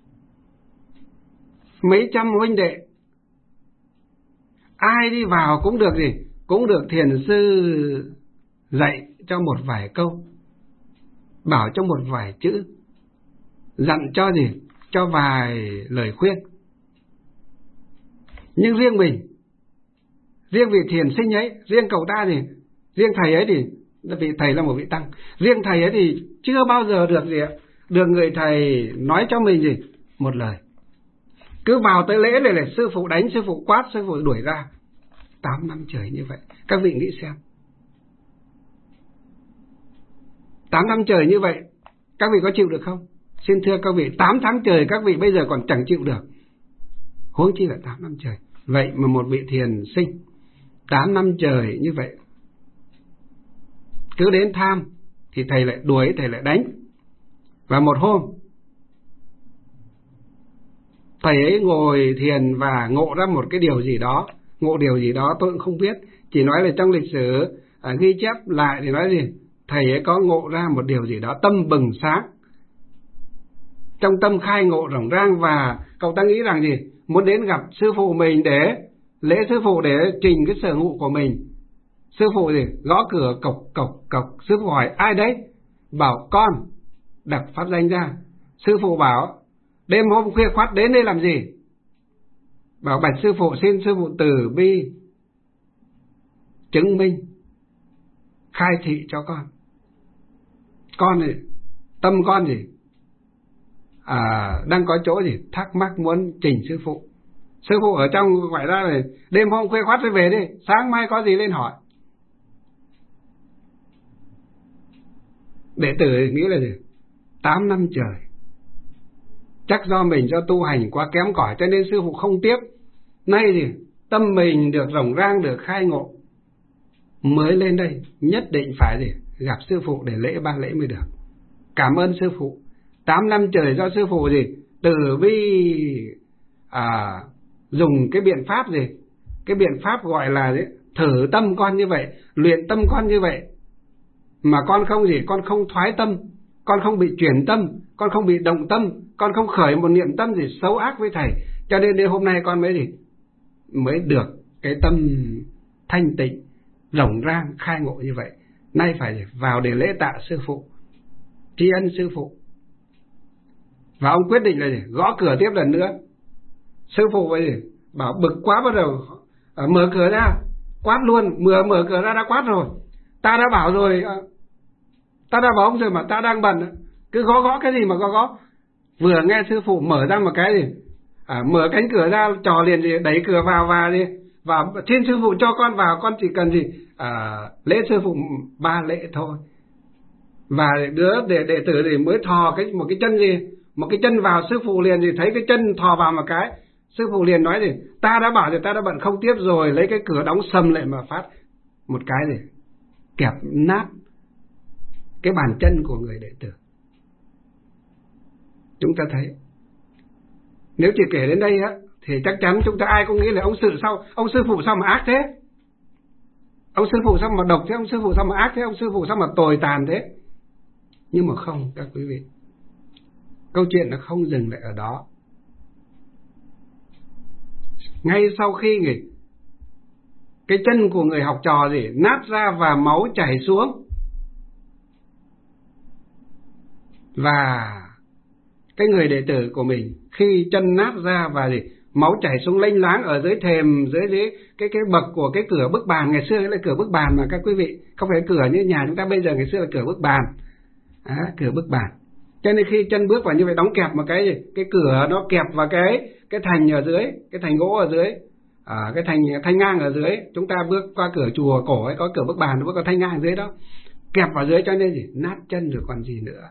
Mấy trăm huynh đệ, ai đi vào cũng được gì, cũng được thiền sư dạy cho một vài câu, bảo cho một vài chữ, dặn cho gì, cho vài lời khuyên. Nhưng riêng mình, riêng vị thiền sinh ấy, riêng cậu ta thì, riêng thầy ấy thì, vị thầy là một vị tăng, riêng thầy ấy thì chưa bao giờ được gì ạ, được người thầy nói cho mình gì một lời. Cứ vào tới lễ này là sư phụ đánh, sư phụ quát, sư phụ đuổi ra. Tám năm trời như vậy, các vị nghĩ xem. tám tháng trời như vậy, các vị có chịu được không? Xin thưa các vị, tám tháng trời các vị bây giờ còn chẳng chịu được, huống chi là tám năm trời. Vậy mà một vị thiền sinh tám năm trời như vậy, cứ đến tham thì thầy lại đuổi, thầy lại đánh. Và một hôm thầy ấy ngồi thiền và ngộ ra một cái điều gì đó. Ngộ điều gì đó tôi cũng không biết, chỉ nói là trong lịch sử à, ghi chép lại thì nói gì, thầy ấy có ngộ ra một điều gì đó, tâm bừng sáng, trong tâm khai ngộ rộng rang. Và cậu ta nghĩ rằng gì, muốn đến gặp sư phụ mình để lễ sư phụ, để trình cái sở ngụ của mình. Sư phụ gì gõ cửa cộc cộc cộc, sư phụ hỏi ai đấy, bảo con, đặt pháp danh ra. Sư phụ bảo đêm hôm khuya khoắt đến đây làm gì? Bảo bạch sư phụ, xin sư phụ từ bi chứng minh, khai thị cho con. Con gì, tâm con gì à, đang có chỗ gì thắc mắc muốn trình sư phụ. Sư phụ ở trong gọi ra là đêm hôm khuya khoắt về đi, sáng mai có gì lên hỏi. Đệ tử nghĩ là gì, tám năm trời chắc do mình do tu hành quá kém cỏi cho nên sư phụ không tiếp. Nay thì tâm mình được rộng rang, được khai ngộ, mới lên đây nhất định phải gì gặp sư phụ để lễ ban lễ mới được. Cảm ơn sư phụ. Tám năm trời do sư phụ gì từ bi à, dùng cái biện pháp gì, cái biện pháp gọi là gì, thử tâm con như vậy, luyện tâm con như vậy, mà con không gì, con không thoái tâm, con không bị chuyển tâm, con không bị động tâm, con không khởi một niệm tâm gì xấu ác với thầy. Cho nên đến hôm nay con mới gì mới được cái tâm thanh tịnh rộng rang khai ngộ như vậy. Nay phải vào để lễ tạ sư phụ, tri ân sư phụ. Và ông quyết định là gì, gõ cửa tiếp lần nữa. Sư phụ vậy gì bảo bực quá, bắt đầu à, mở cửa ra quát luôn. Mở mở cửa ra đã quát rồi, ta đã bảo rồi, à, ta đã bảo ông rồi mà ta đang bận, cứ gõ gõ cái gì mà gõ gõ. Vừa nghe sư phụ mở ra một cái gì à, mở cánh cửa ra, trò liền gì đẩy cửa vào và gì và xin sư phụ cho con vào, con chỉ cần gì à, lễ sư phụ ba lễ thôi. Và đứa đệ đệ tử thì mới thò cái một cái chân gì một cái chân vào, sư phụ liền thì thấy cái chân thò vào một cái, sư phụ liền nói gì ta đã bảo thì ta đã bận không tiếp rồi, lấy cái cửa đóng sầm lại mà phát một cái gì kẹp nát cái bàn chân của người đệ tử. Chúng ta thấy nếu chỉ kể đến đây á thì chắc chắn chúng ta ai cũng nghĩ là ông sự sao ông sư phụ sao mà ác thế, ông sư phụ sao mà độc thế, ông sư phụ sao mà ác thế, ông sư phụ sao mà tồi tàn thế. Nhưng mà không, các quý vị, câu chuyện nó không dừng lại ở đó. Ngay sau khi nghỉ, cái chân của người học trò gì nát ra và máu chảy xuống, và cái người đệ tử của mình khi chân nát ra và gì máu chảy xuống lênh láng ở dưới thềm, dưới dưới cái cái bậc của cái cửa bức bàn. Ngày xưa là cửa bức bàn mà các quý vị, không phải cửa như nhà chúng ta bây giờ, ngày xưa là cửa bức bàn. À, cửa bức bàn. Cho nên khi chân bước vào như vậy, đóng kẹp một cái gì, cái cửa nó kẹp vào cái cái thành ở dưới, cái thành gỗ ở dưới, à, cái thành thanh ngang ở dưới. Chúng ta bước qua cửa chùa cổ ấy có cửa bức bàn, bước qua thanh ngang ở dưới đó, kẹp vào dưới, cho nên gì nát chân rồi còn gì nữa.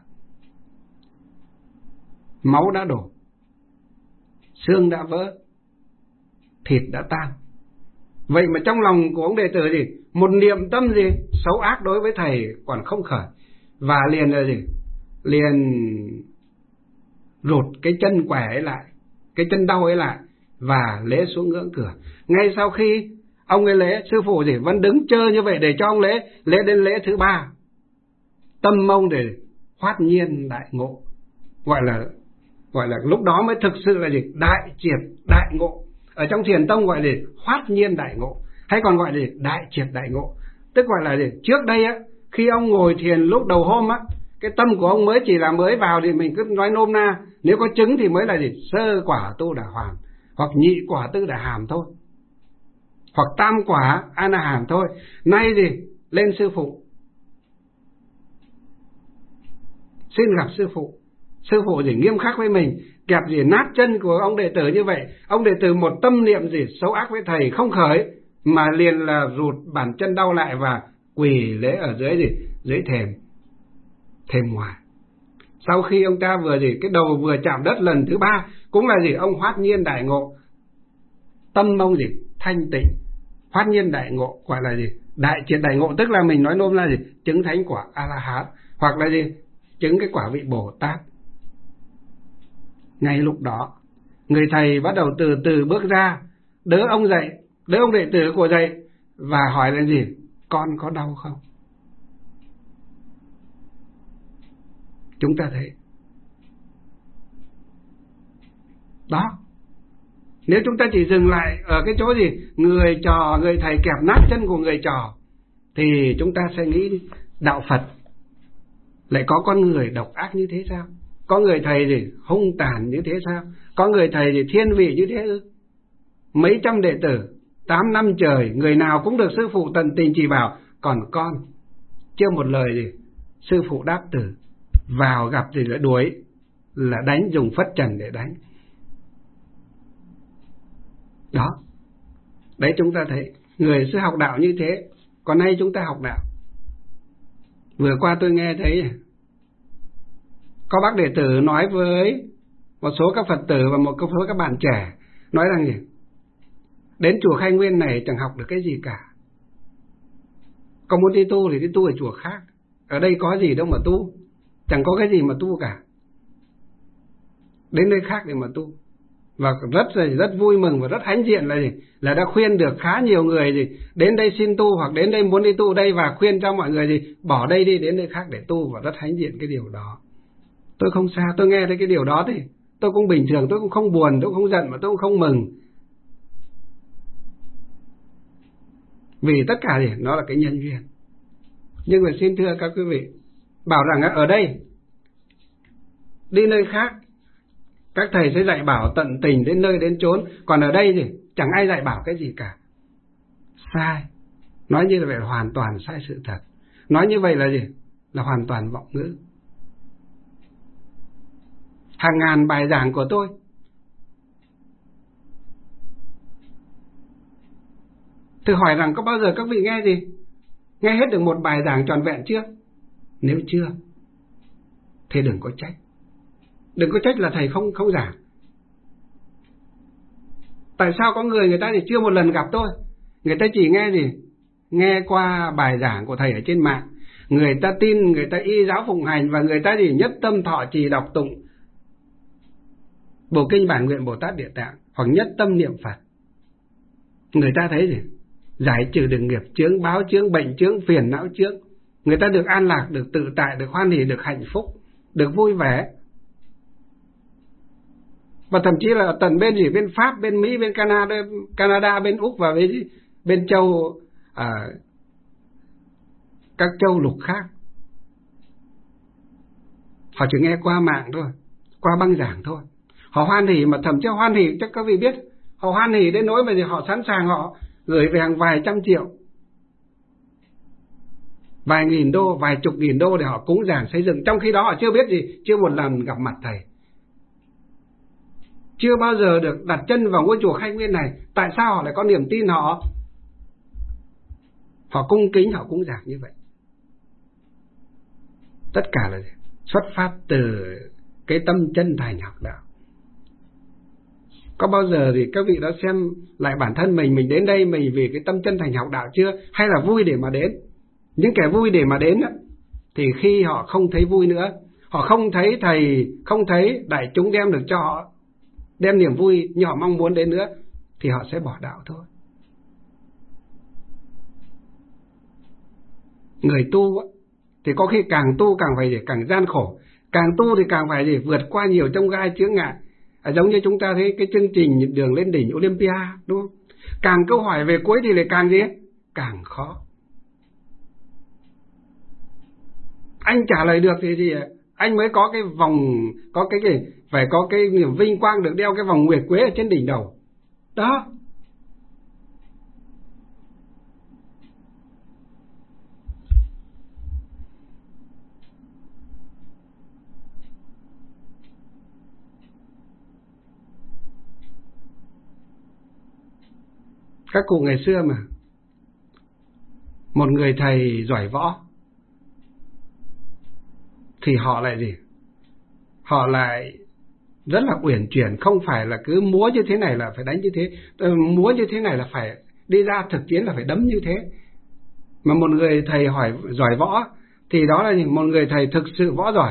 Máu đã đổ, xương đã vỡ, thịt đã tan. Vậy mà trong lòng của ông đệ tử gì một niệm tâm gì xấu ác đối với thầy còn không khởi, và liền là gì liền rụt cái chân quẻ ấy lại, cái chân đau ấy lại, và lễ xuống ngưỡng cửa. Ngay sau khi ông ấy lễ, sư phụ gì vẫn đứng chơi như vậy để cho ông lễ. Lễ đến lễ thứ ba, tâm ông để hoát nhiên đại ngộ, gọi là gọi là lúc đó mới thực sự là gì đại triệt đại ngộ. Ở trong thiền tông gọi là hoát nhiên đại ngộ, hay còn gọi là đại triệt đại ngộ. Tức gọi là gì trước đây á, khi ông ngồi thiền lúc đầu hôm á, cái tâm của ông mới chỉ là mới vào thì mình cứ nói nôm na, nếu có chứng thì mới là gì sơ quả tu đà hoàn, hoặc nhị quả tư đà hàm thôi, hoặc tam quả a na hàm thôi. Nay thì lên sư phụ, xin gặp sư phụ. Sư phụ gì nghiêm khắc với mình, kẹp gì nát chân của ông đệ tử như vậy. Ông đệ tử một tâm niệm gì xấu ác với thầy không khởi, mà liền là rụt bàn chân đau lại và quỳ lễ ở dưới gì dưới thềm. thêm ngoài. Sau khi ông ta vừa gì cái đầu vừa chạm đất lần thứ ba cũng là gì ông hoát nhiên đại ngộ, tâm ông gì thanh tịnh, hoát nhiên đại ngộ, gọi là gì đại triệt đại ngộ, tức là mình nói nôm là gì chứng thánh quả A La Hán, hoặc là gì chứng cái quả vị Bồ Tát. Ngay lúc đó người thầy bắt đầu từ từ bước ra, đỡ ông dậy, đỡ ông đệ tử của dậy và hỏi là gì con có đau không. Chúng ta thấy đó, nếu chúng ta chỉ dừng lại ở cái chỗ gì người trò, người thầy kẹp nát chân của người trò, thì chúng ta sẽ nghĩ đạo Phật lại có con người độc ác như thế sao, có người thầy gì hung tàn như thế sao, có người thầy gì thiên vị như thế ư. Mấy trăm đệ tử tám năm trời, người nào cũng được sư phụ tận tình chỉ bảo, còn con chưa một lời gì sư phụ đáp từ, vào gặp gì là đuổi, là đánh, dùng phất trần để đánh. Đó, đấy chúng ta thấy người xưa học đạo như thế, còn nay chúng ta học đạo. Vừa qua tôi nghe thấy có bác đệ tử nói với một số các Phật tử và một số các bạn trẻ, nói rằng gì đến chùa Khai Nguyên này chẳng học được cái gì cả, có muốn đi tu thì đi tu ở chùa khác, ở đây có gì đâu mà tu, chẳng có cái gì mà tu cả, đến nơi khác để mà tu. Và rất rất vui mừng và rất hãnh diện là gì là đã khuyên được khá nhiều người gì đến đây xin tu, hoặc đến đây muốn đi tu đây, và khuyên cho mọi người gì bỏ đây đi đến nơi khác để tu, và rất hãnh diện cái điều đó. Tôi không sao, tôi nghe thấy cái điều đó thì tôi cũng bình thường, tôi cũng không buồn, tôi cũng không giận, mà tôi cũng không mừng, vì tất cả thì nó là cái nhân duyên. Nhưng mà xin thưa các quý vị, bảo rằng ở đây đi nơi khác các thầy sẽ dạy bảo tận tình đến nơi đến chốn, còn ở đây thì chẳng ai dạy bảo cái gì cả. Sai, nói như vậy là hoàn toàn sai sự thật, nói như vậy là gì là hoàn toàn vọng ngữ. Hàng ngàn bài giảng của tôi, thử hỏi rằng có bao giờ các vị nghe gì nghe hết được một bài giảng trọn vẹn chưa? Nếu chưa thì đừng có trách, đừng có trách là thầy không không giảng. Tại sao có người người ta thì chưa một lần gặp tôi, người ta chỉ nghe gì nghe qua bài giảng của thầy ở trên mạng, người ta tin, người ta y giáo phụng hành, và người ta thì nhất tâm thọ trì đọc tụng Bộ Kinh Bản Nguyện Bồ Tát Địa Tạng, hoặc nhất tâm niệm Phật. Người ta thấy gì giải trừ được nghiệp chướng, báo chướng, bệnh chướng, phiền não chướng, người ta được an lạc, được tự tại, được hoan hỷ, được hạnh phúc, được vui vẻ. Và thậm chí là tận bên gì bên Pháp, bên Mỹ, bên Canada, Canada bên Úc và bên, bên châu à, các châu lục khác, họ chỉ nghe qua mạng thôi, qua băng giảng thôi. Họ hoan hỷ, mà thậm chí hoan hỷ chắc các vị biết, họ hoan hỷ đến nỗi mà gì họ sẵn sàng họ gửi về hàng vài trăm triệu, vài nghìn đô, vài chục nghìn đô để họ cúng giảng xây dựng, trong khi đó họ chưa biết gì, chưa một lần gặp mặt thầy, chưa bao giờ được đặt chân vào ngôi chùa Khai Nguyên này. Tại sao họ lại có niềm tin, họ họ cung kính, họ cúng giảng như vậy? Tất cả là xuất phát từ cái tâm chân thành học đạo. Có bao giờ thì các vị đã xem lại bản thân mình, mình đến đây mình vì cái tâm chân thành học đạo chưa, hay là vui để mà đến? Những kẻ vui để mà đến thì khi họ không thấy vui nữa, họ không thấy thầy, không thấy đại chúng đem được cho họ, đem niềm vui như họ mong muốn đến nữa, thì họ sẽ bỏ đạo thôi. Người tu thì có khi càng tu càng phải gì càng gian khổ, càng tu thì càng phải gì vượt qua nhiều chông gai chướng ngại. À, giống như chúng ta thấy cái chương trình Đường Lên Đỉnh Olympia, đúng không? Càng câu hỏi về cuối thì lại càng gì càng khó. Anh trả lời được thì gì anh mới có cái vòng, có cái gì phải có cái niềm vinh quang được đeo cái vòng nguyệt quế ở trên đỉnh đầu đó. Các cụ ngày xưa mà, một người thầy giỏi võ thì họ lại gì? Họ lại rất là uyển chuyển, không phải là cứ múa như thế này là phải đánh như thế, múa như thế này là phải đi ra thực chiến là phải đấm như thế. Mà một người thầy hỏi giỏi võ thì đó là một người thầy thực sự võ giỏi.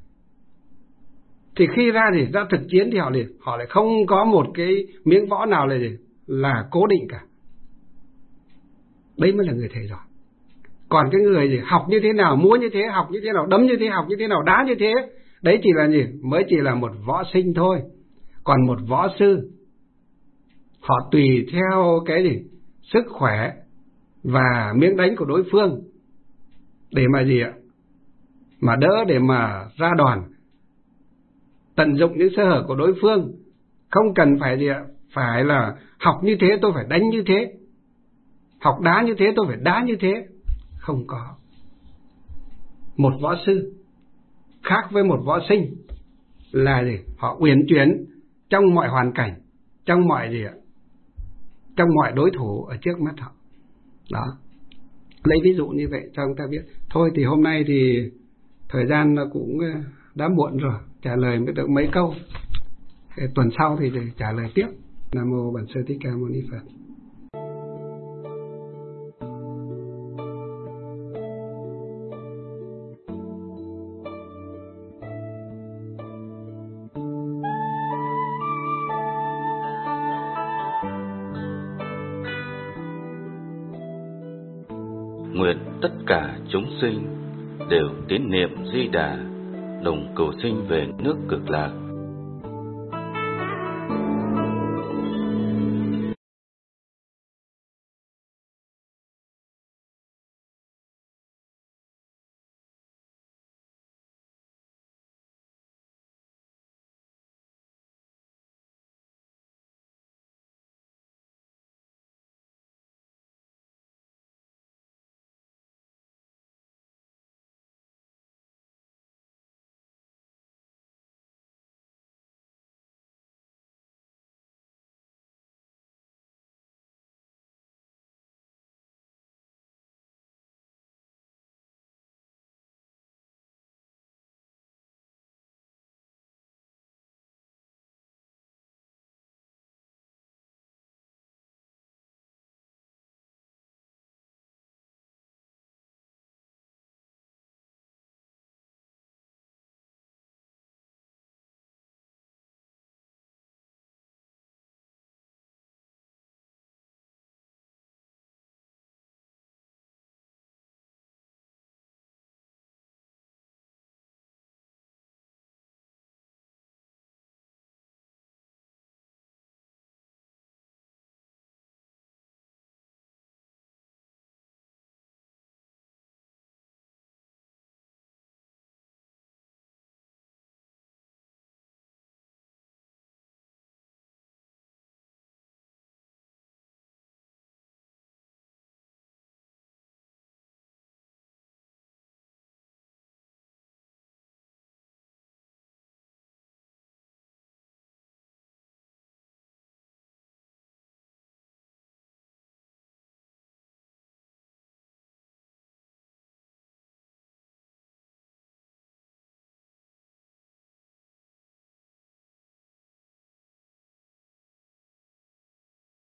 Thì khi ra thì ra thực chiến thì họ liền họ lại không có một cái miếng võ nào là gì? Là cố định cả. Đấy mới là người thầy giỏi. Còn cái người gì học như thế nào, múa như thế, học như thế nào, đấm như thế, học như thế nào, đá như thế, đấy chỉ là gì? Mới chỉ là một võ sinh thôi. Còn một võ sư, họ tùy theo cái gì? Sức khỏe và miếng đánh của đối phương để mà gì ạ? Mà đỡ, để mà ra đòn, tận dụng những sơ hở của đối phương. Không cần phải gì ạ? Phải là học như thế tôi phải đánh như thế, học đá như thế tôi phải đá như thế. Không có. Một võ sư khác với một võ sinh là gì? Họ uyển chuyển trong mọi hoàn cảnh, trong mọi gì ạ? Trong mọi đối thủ ở trước mắt họ. Đó. Lấy ví dụ như vậy cho chúng ta biết. Thôi thì hôm nay thì thời gian nó cũng đã muộn rồi, trả lời mới được mấy câu. Tuần sau thì trả lời tiếp. Nam mô Bản Sư Thích Ca Mâu Ni Phật. Nguyện tất cả chúng sinh đều tín niệm Di Đà, đồng cầu sinh về nước Cực Lạc.